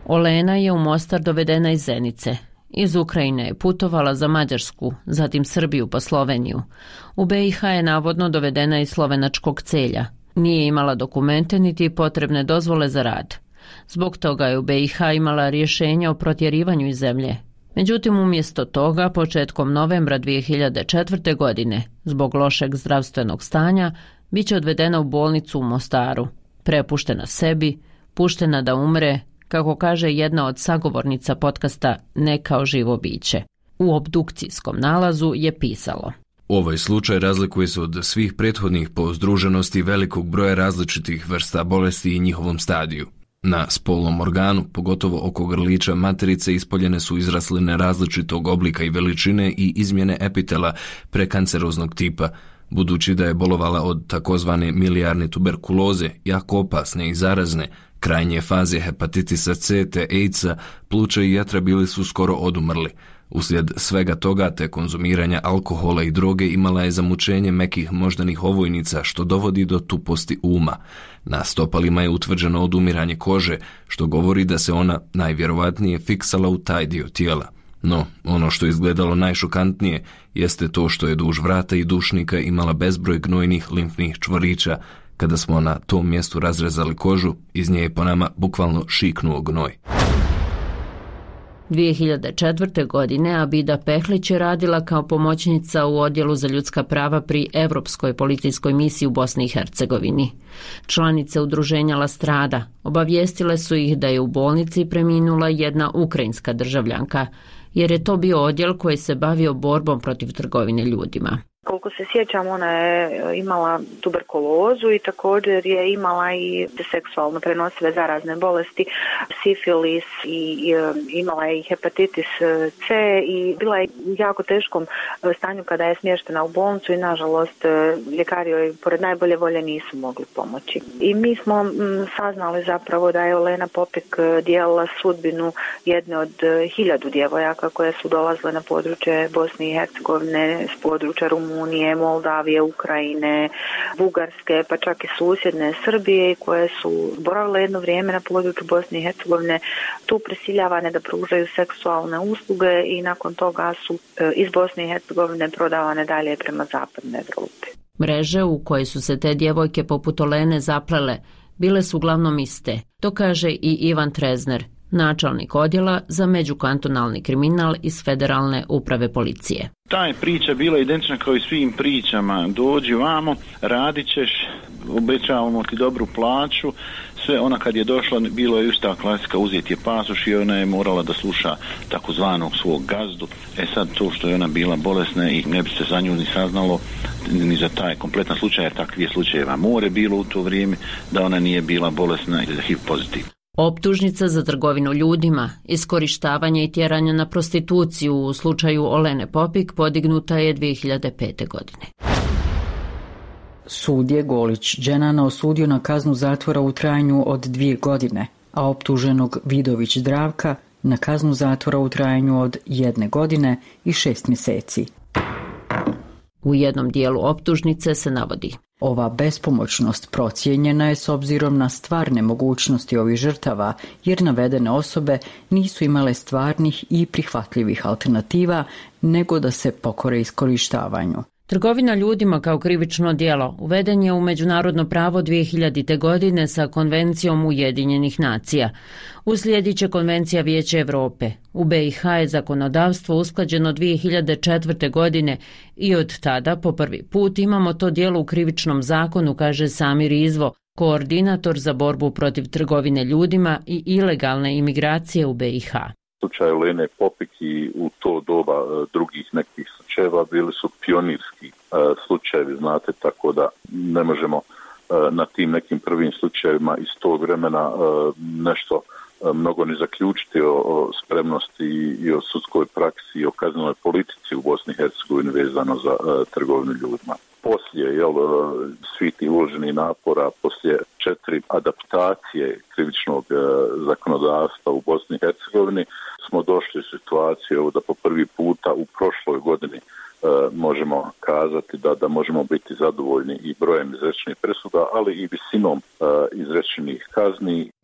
Olena je u Mostar dovedena iz Zenice. Iz Ukrajine je putovala za Mađarsku, zatim Srbiju pa Sloveniju. U BiH je navodno dovedena iz slovenačkog Celja. Nije imala dokumente niti potrebne dozvole za rad. Zbog toga je u BiH imala rješenje o protjerivanju iz zemlje. Međutim, umjesto toga, početkom novembra 2004. godine, zbog lošeg zdravstvenog stanja, bit će odvedena u bolnicu u Mostaru. Prepuštena sebi, puštena da umre, kako kaže jedna od sagovornica podcasta Ne kao živo biće. U obdukcijskom nalazu je pisalo: Ovaj slučaj razlikuje se od svih prethodnih po združenosti velikog broja različitih vrsta bolesti i njihovom stadiju. Na spolnom organu, pogotovo oko grlića materice, ispoljene su izrasline različitog oblika i veličine i izmjene epitela prekanceroznog tipa, budući da je bolovala od takozvane milijarne tuberkuloze, jako opasne i zarazne, krajnje faze hepatitisa C te AIDS-a, pluća i jetra bili su skoro odumrli. Uslijed svega toga te konzumiranja alkohola i droge imala je zamućenje mekih moždanih ovojnica što dovodi do tuposti uma. Na stopalima je utvrđeno odumiranje kože, što govori da se ona najvjerovatnije fiksala u taj dio tijela. No, ono što je izgledalo najšokantnije jeste to što je duž vrata i dušnika imala bezbroj gnojnih limfnih čvorića. Kada smo na tom mjestu razrezali kožu, iz nje je po nama bukvalno šiknuo gnoj. 2004. godine Abida Pehlić je radila kao pomoćnica u Odjelu za ljudska prava pri Europskoj policijskoj misiji u Bosni i Hercegovini. Članice udruženja La Strada obavijestile su ih da je u bolnici preminula jedna ukrajinska državljanka, jer je to bio odjel koji se bavio borbom protiv trgovine ljudima. Koliko se sjećam, ona je imala tuberkulozu i također je imala i seksualno prenosive zarazne bolesti, sifilis i imala je i hepatitis C i bila je u jako teškom stanju kada je smještena u bolnicu i nažalost ljekari joj pored najbolje volje nisu mogli pomoći. I mi smo saznali zapravo da je Olena Popik dijelila sudbinu jedne od 1000 djevojaka koje su dolazile na područje Bosne i Hercegovine, s područja Rumunije, Moldavije, Ukrajine, Bugarske, pa čak i susjedne Srbije, koje su boravile jedno vrijeme na području Bosne i Hercegovine, tu prisiljavane da pružaju seksualne usluge i nakon toga su iz Bosne i Hercegovine prodavane dalje prema zapadnoj Evropi. Mreže u koje su se te djevojke poput Olene zaplele bile su uglavnom iste. To kaže i Ivan Trezner, načelnik odjela za međukantonalni kriminal iz Federalne uprave policije. Ta je priča bila identična kao i svim pričama. Dođi vamo, radit ćeš, obećavamo ti dobru plaću. Sve ona kad je došla, bilo je ista klasika, uzeti je pasoš i ona je morala da sluša takozvanog svog gazdu. Sad to što je ona bila bolesna i ne bi se za nju ni saznalo, ni za taj kompletan slučaj, jer takvih slučajeva more bilo u to vrijeme, da ona nije bila bolesna i da HIV pozitiv. Optužnica za trgovinu ljudima, iskorištavanje i tjeranje na prostituciju u slučaju Olene Popik podignuta je 2005. godine. Sud je Golić Dženana osudio na kaznu zatvora u trajanju od 2 godine, a optuženog Vidović Zdravka na kaznu zatvora u trajanju od 1 godine i 6 mjeseci. U jednom dijelu optužnice se navodi: ova bespomoćnost procijenjena je s obzirom na stvarne mogućnosti ovih žrtava, jer navedene osobe nisu imale stvarnih i prihvatljivih alternativa, nego da se pokore iskorištavanju. Trgovina ljudima kao krivično djelo uveden je u međunarodno pravo 2000. godine sa Konvencijom Ujedinjenih nacija. Uslijedit će Konvencija Vijeća Europe. U BiH je zakonodavstvo usklađeno 2004. godine i od tada po prvi put imamo to djelo u krivičnom zakonu, kaže Samir Izvo, koordinator za borbu protiv trgovine ljudima i ilegalne imigracije u BiH. Slučaj Olene Popik i u to doba drugih nekih slučajeva bili su pionirski slučajevi, znate, tako da ne možemo na tim nekim prvim slučajevima iz tog vremena nešto mnogo ni zaključiti o spremnosti i o sudskoj praksi i o kaznenoj politici u Bosni i Hercegovini vezano za trgovinu ljudima. Poslije svih tih uloženih napora, poslije 4 adaptacije krivičnog zakonodavstva u Bosni i Hercegovini, smo došli u situaciju da po prvi puta u prošloj godini možemo kazati da možemo biti zadovoljni i brojem izrečenih presuda, ali i visinom izrečenih kazni.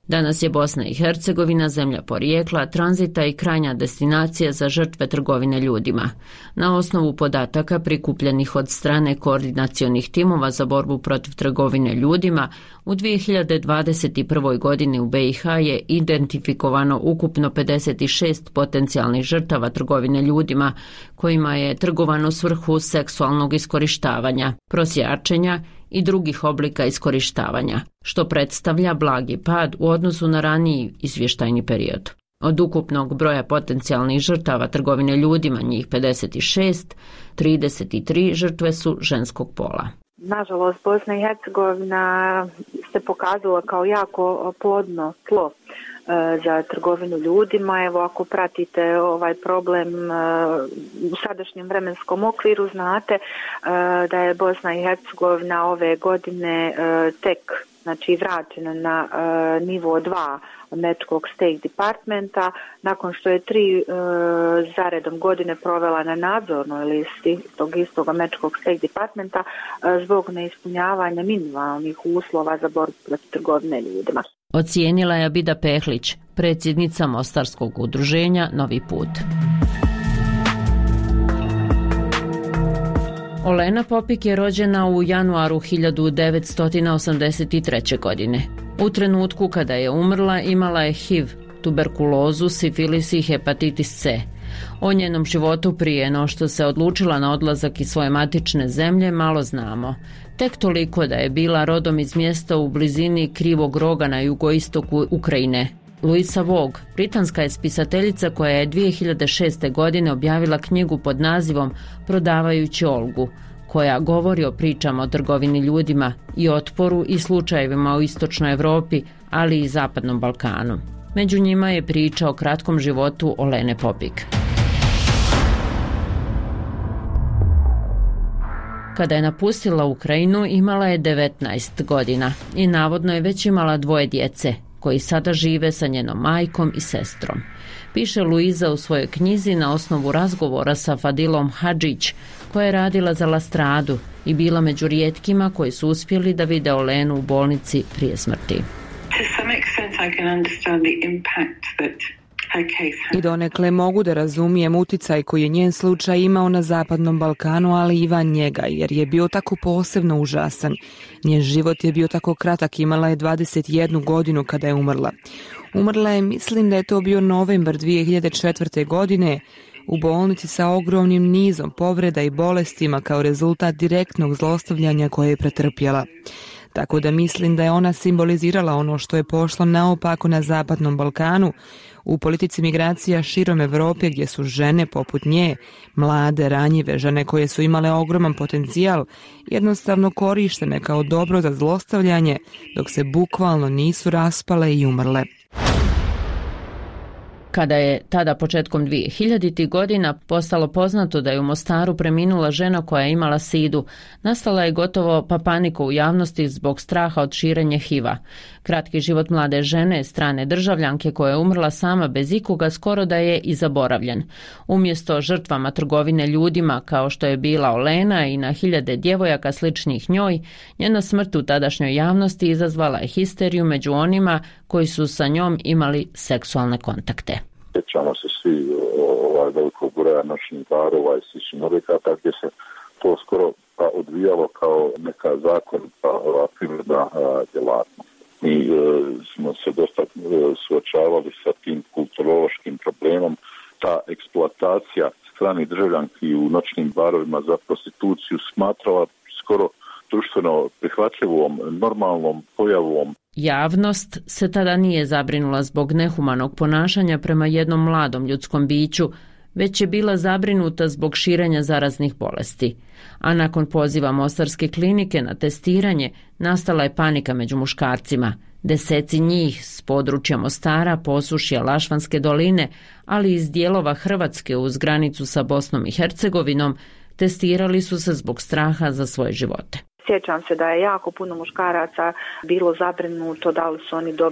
Danas je Bosna i Hercegovina zemlja porijekla, tranzita i krajnja destinacija za žrtve trgovine ljudima. Na osnovu podataka prikupljenih od strane koordinacionih timova za borbu protiv trgovine ljudima, u 2021. godini u BiH je identifikovano ukupno 56 potencijalnih žrtava trgovine ljudima, kojima je trgovano u svrhu seksualnog iskorištavanja, prosjačenja i drugih oblika iskorištavanja, što predstavlja blagi pad u odnosu na raniji izvještajni period. Od ukupnog broja potencijalnih žrtava trgovine ljudima, njih 56, 33 žrtve su ženskog pola. Nažalost, Bosna i Hercegovina se pokazala kao jako plodno tlo za trgovinu ljudima. Evo, ako pratite ovaj problem u sadašnjem vremenskom okviru, znate da je Bosna i Hercegovina ove godine tek vraćena na nivo 2 Američkog State Departmenta, nakon što je 3 zaredom godine provela na nadzornoj listi tog istog Američkog State Departmenta zbog neispunjavanja minimalnih uslova za borbu protiv trgovine ljudima. Ocijenila je Abida Pehlić, predsjednica Mostarskog udruženja Novi put. Olena Popik je rođena u januaru 1983. godine. U trenutku kada je umrla imala je HIV, tuberkulozu, sifilis i hepatitis C. O njenom životu prije no što se odlučila na odlazak iz svoje matične zemlje malo znamo. Tek toliko da je bila rodom iz mjesta u blizini Krivog Roga na jugoistoku Ukrajine. Louisa Vogue, britanska je spisateljica koja je 2006. godine objavila knjigu pod nazivom Prodavajući Olgu, koja govori o pričama o trgovini ljudima i otporu i slučajevima u istočnoj Europi, ali i zapadnom Balkanu. Među njima je priča o kratkom životu Olene Popik. Kada je napustila Ukrajinu, imala je 19 godina i navodno je već imala 2 djece, koji sada žive sa njenom majkom i sestrom. Piše Luiza u svojoj knjizi na osnovu razgovora sa Fadilom Hadžić, koja je radila za La Stradu i bila među rijetkima koji su uspjeli da vide Olenu u bolnici prije smrti. I donekle mogu da razumijem uticaj koji je njen slučaj imao na Zapadnom Balkanu, ali i van njega, jer je bio tako posebno užasan. Njen život je bio tako kratak, imala je 21 godinu kada je umrla. Umrla je, mislim da je to bio novembar 2004. godine, u bolnici sa ogromnim nizom povreda i bolestima kao rezultat direktnog zlostavljanja koje je pretrpjela. Tako da mislim da je ona simbolizirala ono što je pošlo naopako na Zapadnom Balkanu, u politici migracija širom Evrope gdje su žene poput nje, mlade, ranjive žene koje su imale ogroman potencijal, jednostavno korištene kao dobro za zlostavljanje, dok se bukvalno nisu raspale i umrle. Kada je tada početkom 2000. godina postalo poznato da je u Mostaru preminula žena koja je imala sidu, nastala je gotovo panika u javnosti zbog straha od širenja HIV-a. Kratki život mlade žene, strane državljanke koja je umrla sama bez ikoga, skoro da je i zaboravljen. Umjesto žrtvama trgovine ljudima kao što je bila Olena i na hiljade djevojaka sličnih njoj, njena smrt u tadašnjoj javnosti izazvala je histeriju među onima koji su sa njom imali seksualne kontakte. Sjećamo se svi velikog broja noćnih barova i sličnih objekata gdje se to skoro odvijalo kao neka zakonita privredna djelatnost. Mi smo se dosta suočavali sa tim kulturološkim problemom. Ta eksploatacija stranih državljanki u noćnim barovima za prostituciju smatrala skoro društveno prihvatljivom, normalnom pojavom. Javnost se tada nije zabrinula zbog nehumanog ponašanja prema jednom mladom ljudskom biću, već je bila zabrinuta zbog širenja zaraznih bolesti. A nakon poziva Mostarske klinike na testiranje, nastala je panika među muškarcima. Deseci njih s područja Mostara, Posušja, Lašvanske doline, ali iz dijelova Hrvatske uz granicu sa Bosnom i Hercegovinom, testirali su se zbog straha za svoje živote. Sjećam se da je jako puno muškaraca bilo zabrinuto da li su oni dobili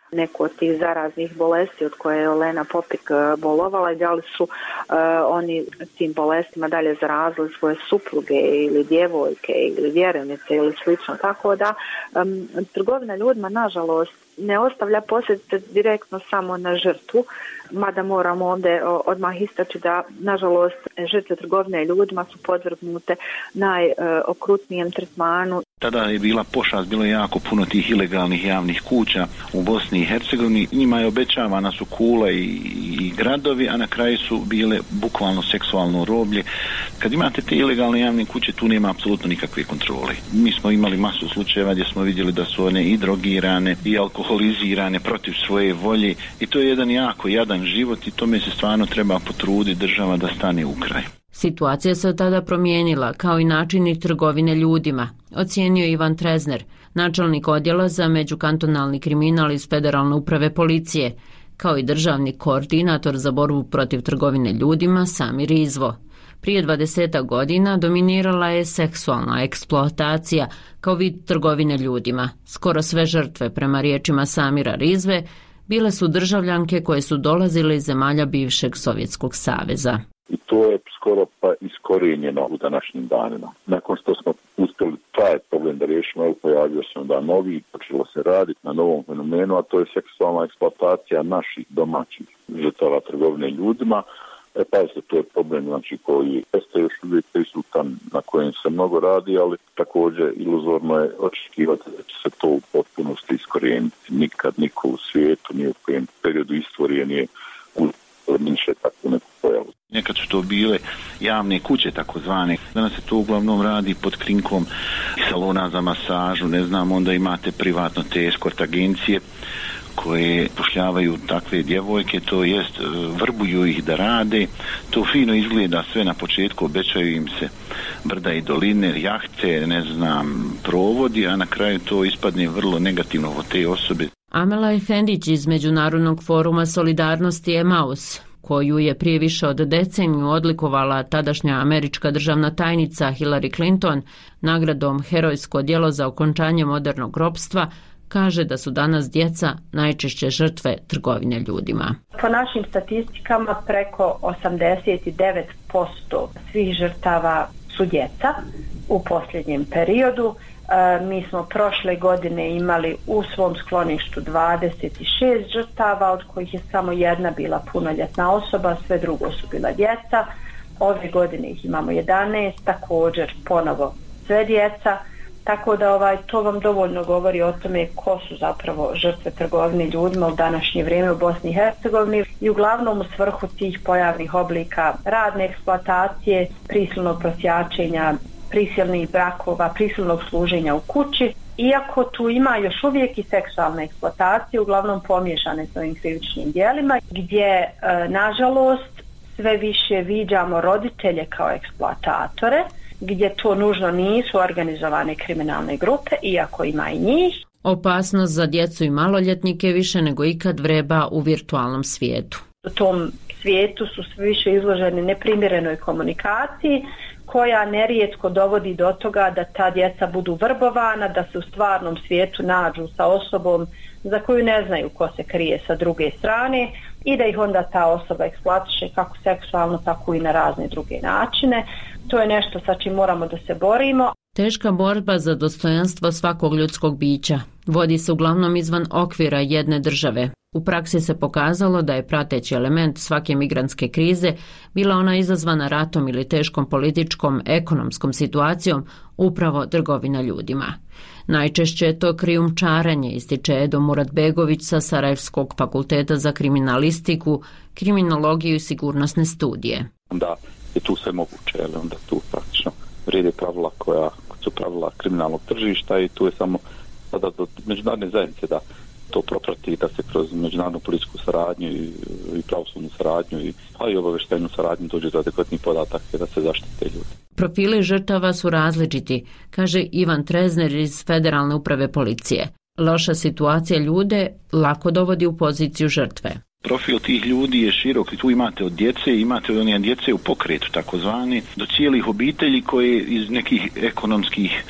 neku od tih zaraznih bolesti od koje je Olena Popik bolovala i da li su oni tim bolestima dalje zarazili svoje supruge ili djevojke ili vjerenice ili slično. Tako da trgovina ljudima nažalost ne ostavlja posljedice direktno samo na žrtvu, mada moramo ovdje odmah istaći da nažalost žrtve trgovine ljudima su podvrgnute najokrutnijem tretmanu. Tada je bila pošast, bilo je jako puno tih ilegalnih javnih kuća u Bosni i Hercegovini. Njima je obećavana su kule i gradovi, a na kraju su bile bukvalno seksualno roblje. Kad imate te ilegalne javne kuće, tu nema apsolutno nikakve kontrole. Mi smo imali masu slučajeva gdje smo vidjeli da su one i drogirane i alkoholizirane protiv svoje volje i to je jedan jako jadan život i tome se stvarno treba potruditi država da stane u kraj. Situacija se od tada promijenila, kao i načini trgovine ljudima, ocijenio Ivan Trezner, načelnik odjela za međukantonalni kriminal iz Federalne uprave policije, kao i državni koordinator za borbu protiv trgovine ljudima Samir Izvo. Prije 20 godina dominirala je seksualna eksploatacija kao vid trgovine ljudima. Skoro sve žrtve, prema riječima Samira Rizve, bile su državljanke koje su dolazile iz zemalja bivšeg Sovjetskog saveza. I to je skoro pa iskorijenjeno u današnjim danima. Nakon što smo uspjeli taj problem da riješimo, pojavio se onda novi, počelo se raditi na novom fenomenu, a to je seksualna eksploatacija naših domaćih žrtava trgovine ljudima. Pazite, to je problem koji jeste još uvijek prisutan, na kojem se mnogo radi, ali također iluzorno je očekivati da će se to u potpunosti iskorijeniti. Nikad niko u svijetu, nije u kojem periodu istorije nije niše takvu neku pojavu. Nekad su to bile javne kuće takozvane. Danas se to uglavnom radi pod krinkom salona za masažu, ne znam, onda imate privatno te eskort agencije koje pošljavaju takve djevojke, to jest vrbuju ih da rade. To fino izgleda sve na početku, obećaju im se brda i doline, jahte, ne znam, provodi, a na kraju to ispadne vrlo negativno od te osobe. Amela Efendić iz Međunarodnog foruma solidarnosti Emaus, koju je prije više od deceniju odlikovala tadašnja američka državna tajnica Hillary Clinton nagradom Herojsko djelo za okončanje modernog ropstva, kaže da su danas djeca najčešće žrtve trgovine ljudima. Po našim statistikama preko 89% svih žrtava su djeca u posljednjem periodu. Mi smo prošle godine imali u svom skloništu 26 žrtava, od kojih je samo jedna bila punoljetna osoba, sve drugo su bila djeca. Ove godine ih imamo 11, također ponovo sve djeca. Tako da to vam dovoljno govori o tome ko su zapravo žrtve trgovine ljudima u današnje vrijeme u Bosni i Hercegovini i uglavnom u svrhu tih pojavnih oblika radne eksploatacije, prisilnog prosjačenja, prisilnih brakova, prisilnog služenja u kući. Iako tu ima još uvijek i seksualne eksploatacije, uglavnom pomiješane s ovim krivičnim djelima, gdje nažalost sve više viđamo roditelje kao eksploatatore, gdje to nužno nisu organizovane kriminalne grupe, iako ima i njih. Opasnost za djecu i maloljetnike više nego ikad vreba u virtualnom svijetu. U tom svijetu su sve više izloženi neprimjerenoj komunikaciji, koja nerijetko dovodi do toga da ta djeca budu vrbovana, da se u stvarnom svijetu nađu sa osobom za koju ne znaju ko se krije sa druge strane i da ih onda ta osoba eksploatiše kako seksualno, tako i na razne druge načine. To je nešto sa čim moramo da se borimo. Teška borba za dostojanstvo svakog ljudskog bića vodi se uglavnom izvan okvira jedne države. U praksi se pokazalo da je prateći element svake migrantske krize bila ona izazvana ratom ili teškom političkom, ekonomskom situacijom, upravo trgovina ljudima. Najčešće je to krijumčarenje, ističe Edo Muratbegović sa Sarajevskog fakulteta za kriminalistiku, kriminologiju i sigurnosne studije. Onda je tu sve moguće, onda tu praktično vrijede pravila koja su pravila kriminalnog tržišta i tu je samo sada do međunarodne zajednice da to proprati, da se kroz međunarodnu policijsku saradnju i pravosudnu saradnju i obavještajnu saradnju dođe do adekvatnih podataka da se zaštite ljudi. Profili žrtava su različiti, kaže Ivan Trezner iz Federalne uprave policije. Loša situacija ljude lako dovodi u poziciju žrtve. Profil tih ljudi je širok i tu imate od djece, imate od one djece u pokretu takozvani, do cijelih obitelji koje iz nekih ekonomskih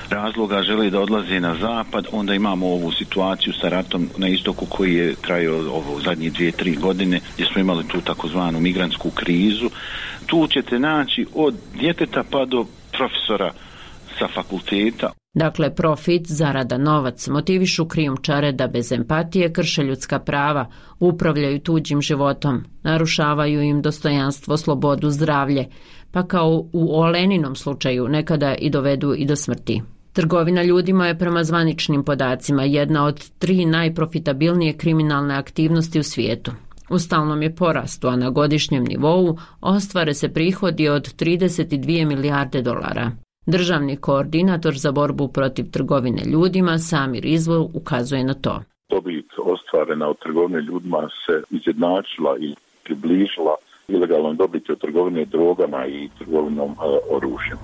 razloga žele da odlaze na zapad, onda imamo ovu situaciju sa ratom na istoku koji je trajao ovo zadnje 2-3 godine, gdje smo imali tu takozvanu migrantsku krizu. Tu ćete naći od djeteta pa do profesora sa fakulteta. Dakle, profit, zarada, novac motivišu krijumčare da bez empatije krše ljudska prava, upravljaju tuđim životom, narušavaju im dostojanstvo, slobodu, zdravlje, pa kao u Oleninom slučaju nekada i dovedu i do smrti. Trgovina ljudima je prema zvaničnim podacima jedna od 3 najprofitabilnije kriminalne aktivnosti u svijetu. U stalnom je porastu, a na godišnjem nivou ostvare se prihodi od 32 milijarde dolara. Državni koordinator za borbu protiv trgovine ljudima Samir Izvor ukazuje na to. Dobit ostvarena od trgovine ljudima se izjednačila i približila ilegalnom dobiti od trgovine drogama i trgovinom oružjem.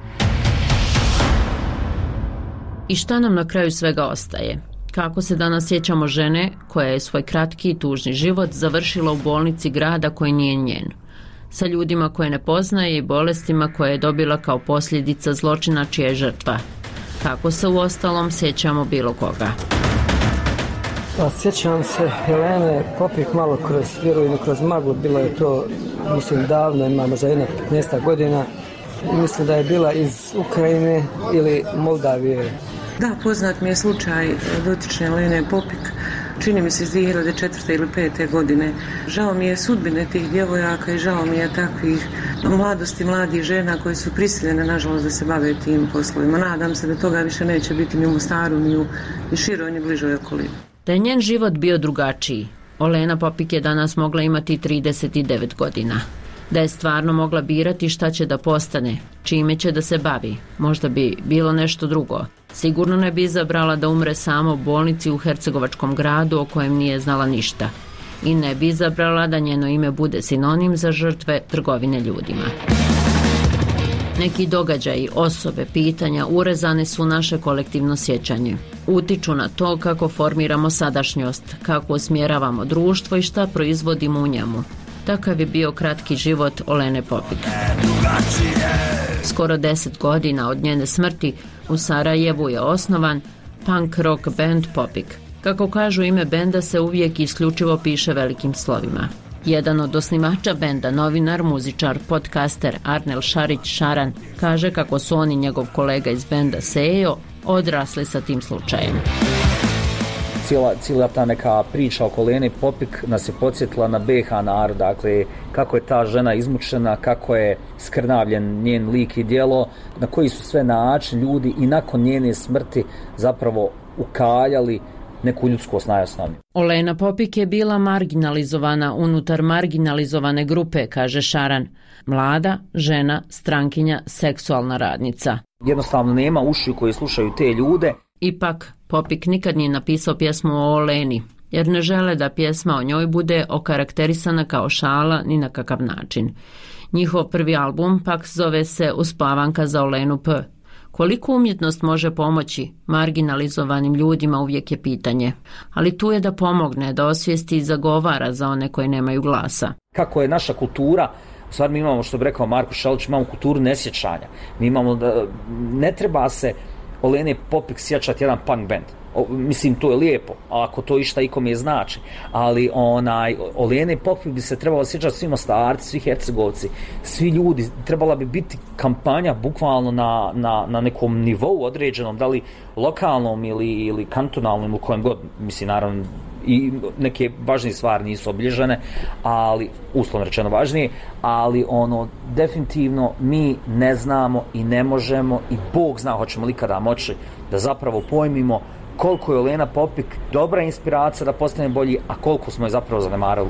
I šta nam na kraju svega ostaje? Kako se danas sjećamo žene koja je svoj kratki i tužni život završila u bolnici grada koji nije njen? Sa ljudima koje ne poznaje i bolestima koje je dobila kao posljedica zločina čija je žrtva. Kako se uostalom sjećamo bilo koga? Pa, sjećam se Helene Popik malo kroz vjerujem kroz maglu, bilo je to, mislim, davno, ima možda 15 godina. Mislim da je bila iz Ukrajine ili Moldavije. Da, poznat mi je slučaj dotične Helene Popik, čini mi se iz 2004. ili 2005. godine. Žao mi je sudbine tih djevojaka i žao mi je takvih mladosti, mladih žena koje su prisiljene, nažalost, da se bave tim poslovima. Nadam se da toga više neće biti ni u Mostaru, ni u široj, ni bližoj okolini. Da je njen život bio drugačiji, Olena Popik je danas mogla imati 39 godina. Da je stvarno mogla birati šta će da postane, čime će da se bavi, možda bi bilo nešto drugo. Sigurno ne bi izabrala da umre sama u bolnici u hercegovačkom gradu o kojem nije znala ništa. I ne bi izabrala da njeno ime bude sinonim za žrtve trgovine ljudima. Neki događaji, osobe, pitanja urezane su naše kolektivno sjećanje. Utiču na to kako formiramo sadašnjost, kako usmjeravamo društvo i šta proizvodimo u njemu. Takav je bio kratki život Olene Popik. Skoro 10 godina od njene smrti u Sarajevu je osnovan punk rock band Popik. Kako kažu, ime benda se uvijek isključivo piše velikim slovima. Jedan od osnivača benda, novinar, muzičar, podcaster Arnel Šarić-Šaran kaže kako su on i njegov kolega iz benda Sejo odrasli sa tim slučajem. Cijela ta neka priča oko Olene Popik nas je podsjetila na BiH narod, dakle kako je ta žena izmučena, kako je skrnavljen njen lik i djelo, na koji su sve način ljudi i nakon njene smrti zapravo ukaljali neku ljudskost najosnovniju. Olena Popik je bila marginalizovana unutar marginalizovane grupe, kaže Šaran. Mlada, žena, strankinja, seksualna radnica. Jednostavno nema ušiju koji slušaju te ljude. Ipak, Popik nikad nije napisao pjesmu o Oleni, jer ne žele da pjesma o njoj bude okarakterisana kao šala ni na kakav način. Njihov prvi album pak zove se Uspavanka za Olenu P. Koliko umjetnost može pomoći marginalizovanim ljudima uvijek je pitanje, ali tu je da pomogne, da osvijesti i zagovara za one koji nemaju glasa. Kako je naša kultura, u stvari mi imamo, što bi rekao Marko Šelić, imamo kulturu nesjećanja. Mi imamo da ne treba se Olene Popik sjećati jedan punk band. Mislim, to je lijepo, ako to išta ikom je znači, ali Olene Popik bi se trebalo sjećati svi Mostarci, svi Hercegovci, svi ljudi, trebala bi biti kampanja bukvalno na nekom nivou određenom, da li lokalnom ili kantonalnom ili kojem god, mislim, naravno, i neke važnije stvari nisu obilježene, ali uslovno rečeno važnije, ali definitivno mi ne znamo i ne možemo i Bog zna hoćemo li kada moći da zapravo pojmimo koliko je Olena Popik dobra inspiracija da postane bolji, a koliko smo je zapravo zanemarili.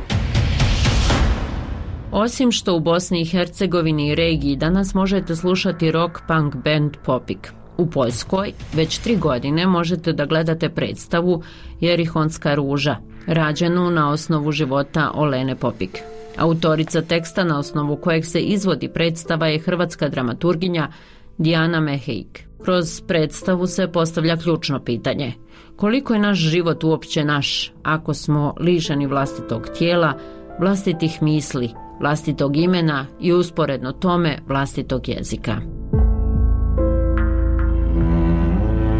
Osim što u Bosni i Hercegovini i regiji danas možete slušati rock punk band Popik. U Poljskoj već 3 godine možete da gledate predstavu Jerihonska ruža, rađenu na osnovu života Olene Popik. Autorica teksta na osnovu kojeg se izvodi predstava je hrvatska dramaturginja Dijana Mehejk. Kroz predstavu se postavlja ključno pitanje: koliko je naš život uopće naš ako smo lišeni vlastitog tijela, vlastitih misli, vlastitog imena i usporedno tome vlastitog jezika.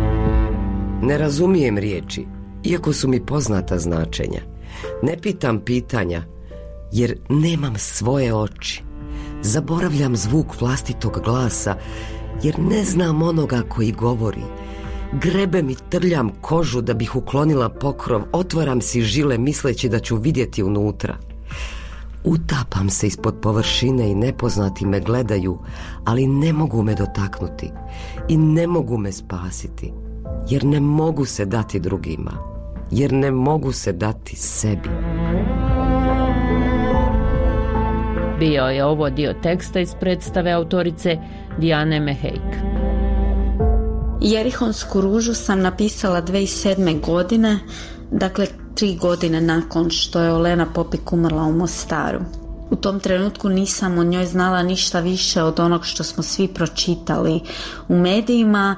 Ne razumijem riječi, iako su mi poznata značenja. Ne pitam pitanja, jer nemam svoje oči. Zaboravljam zvuk vlastitog glasa, jer ne znam onoga koji govori. Grebem i trljam kožu da bih uklonila pokrov, otvaram si žile misleći da ću vidjeti unutra. Utapam se ispod površine i nepoznati me gledaju, ali ne mogu me dotaknuti i ne mogu me spasiti, jer ne mogu se dati drugima, jer ne mogu se dati sebi. Bio je ovo dio teksta iz predstave autorice Dijane Mehejk. Jerihonsku ružu sam napisala 2007. godine, dakle 3 godine nakon što je Olena Popik umrla u Mostaru. U tom trenutku nisam o njoj znala ništa više od onog što smo svi pročitali u medijima,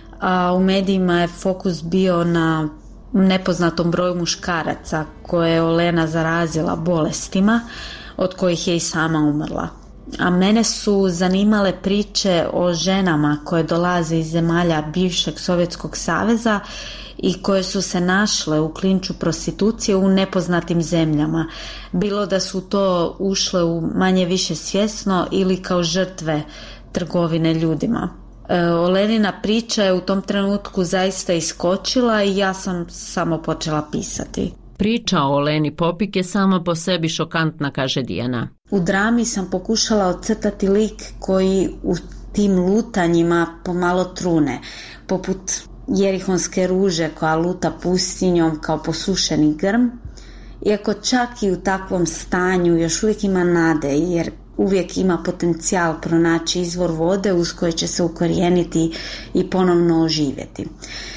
a u medijima je fokus bio na nepoznatom broju muškaraca koje je Olena zarazila bolestima, od kojih je i sama umrla. A mene su zanimale priče o ženama koje dolaze iz zemalja bivšeg Sovjetskog saveza i koje su se našle u klinču prostitucije u nepoznatim zemljama. Bilo da su to ušle u manje više svjesno ili kao žrtve trgovine ljudima. Olenina priča je u tom trenutku zaista iskočila i ja sam samo počela pisati. Priča o Oleni Popik je sama po sebi šokantna, kaže Dijana. U drami sam pokušala ocrtati lik koji u tim lutanjima pomalo trune, poput jerihonske ruže koja luta pustinjom kao posušeni grm, iako čak i u takvom stanju još uvijek ima nade, jer uvijek ima potencijal pronaći izvor vode uz koje će se ukorijeniti i ponovno oživjeti.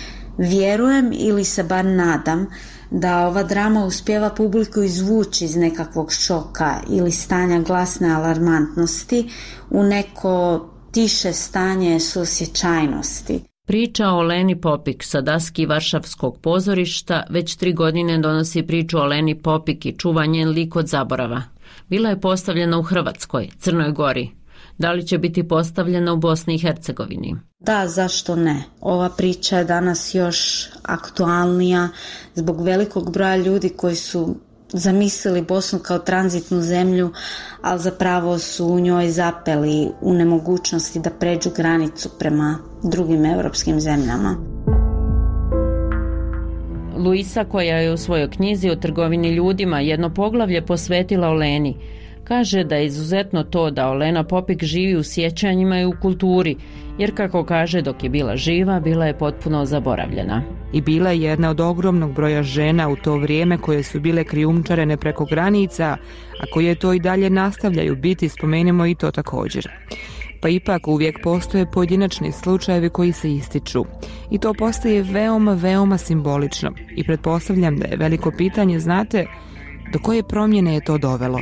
Vjerujem ili se bar nadam da ova drama uspijeva publiku izvući iz nekakvog šoka ili stanja glasne alarmantnosti u neko tiše stanje suosjećajnosti. Priča o Oleni Popik sa daski Varšavskog pozorišta već 3 godine donosi priču o Oleni Popik i čuva njen lik od zaborava. Bila je postavljena u Hrvatskoj, Crnoj Gori. Da li će biti postavljena u Bosni i Hercegovini? Da, zašto ne? Ova priča je danas još aktualnija zbog velikog broja ljudi koji su zamislili Bosnu kao tranzitnu zemlju, ali zapravo su u njoj zapeli u nemogućnosti da pređu granicu prema drugim europskim zemljama. Luisa, koja je u svojoj knjizi o trgovini ljudima jedno poglavlje posvetila Oleni, kaže da je izuzetno to da Olena Popik živi u sjećanjima i u kulturi, jer kako kaže, dok je bila živa, bila je potpuno zaboravljena. I bila je jedna od ogromnog broja žena u to vrijeme koje su bile krijumčarene preko granica, a koje to i dalje nastavljaju biti, spomenemo i to također. Pa ipak uvijek postoje pojedinačni slučajevi koji se ističu. I to postaje veoma, veoma simbolično. I pretpostavljam da je veliko pitanje, znate, do koje promjene je to dovelo?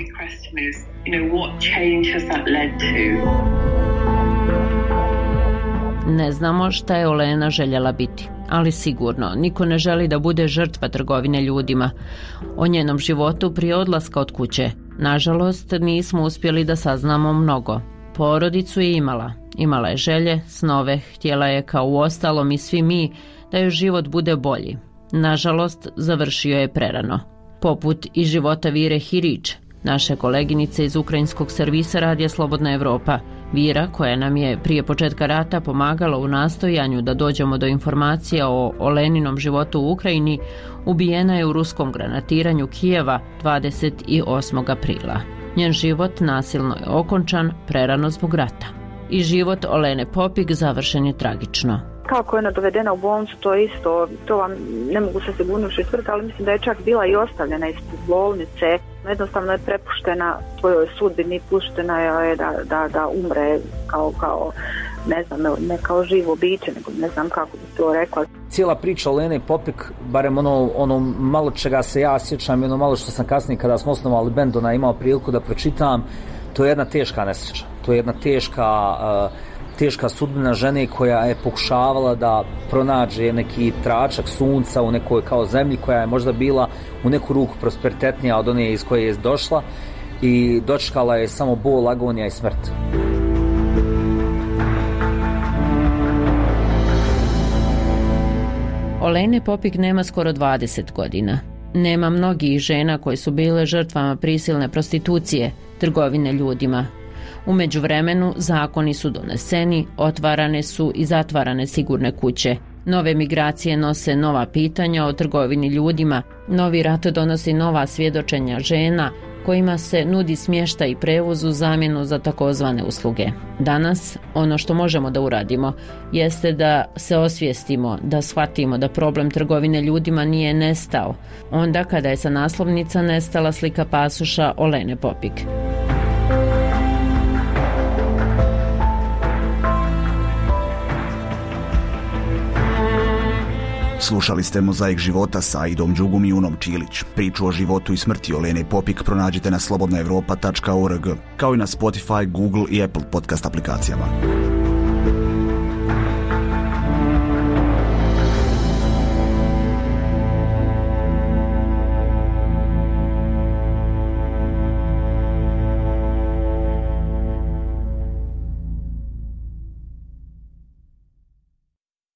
Ne znamo šta je Olena željela biti, ali sigurno niko ne želi da bude žrtva trgovine ljudima. O njenom životu prije odlaska od kuće, nažalost, nismo uspjeli da saznamo mnogo. Porodicu je imala. Imala je želje, snove, htjela je kao uostalom i svi mi da joj život bude bolji. Nažalost, završio je prerano. Poput i života Vire Hirić, naše koleginice iz ukrajinskog servisa Radija Slobodna Evropa. Vira, koja nam je prije početka rata pomagala u nastojanju da dođemo do informacija o Oleninom životu u Ukrajini, ubijena je u ruskom granatiranju Kijeva 28. aprila. Njen život nasilno je okončan prerano zbog rata. I život Olene Popik završen je tragično. Kako je ona dovedena u bolnicu, to isto, to vam ne mogu sa sigurnošću istvrditi, ali mislim da je čak bila i ostavljena ispred bolnice. Jednostavno je prepuštena svojoj sudbini, puštena je da umre kao ne znam, ne kao živo biće, nego ne znam kako bi to rekla. Cijela priča Olene Popik, barem ono malo čega se ja sjećam i ono malo što sam kasnije kada smo osnovali bend imao priliku da pročitam, to je jedna teška nesreća. To je jedna teška sudbina žene koja je pokušavala da pronađe neki tračak sunca u nekoj kao zemlji koja je možda bila u neku ruku prosperitetnija od one iz koje je došla i dočekala je samo bol, agonija i smrt. Olene Popik nema skoro 20 godina. Nema mnogih žena koje su bile žrtvama prisilne prostitucije, trgovine ljudima. U međuvremenu zakoni su doneseni, otvarane su i zatvarane sigurne kuće. Nove migracije nose nova pitanja o trgovini ljudima, novi rat donosi nova svjedočenja žena kojima se nudi smještaj i prevoz u zamjenu za takozvane usluge. Danas ono što možemo da uradimo jeste da se osvijestimo, da shvatimo da problem trgovine ljudima nije nestao, onda kada je sa naslovnica nestala slika pasoša Olene Popik. Slušali ste Mozaik života sa Aidom Đugum i Unom Čilić. Priču o životu i smrti Olene Popik pronađite na slobodnaevropa.org, kao i na Spotify, Google i Apple podcast aplikacijama.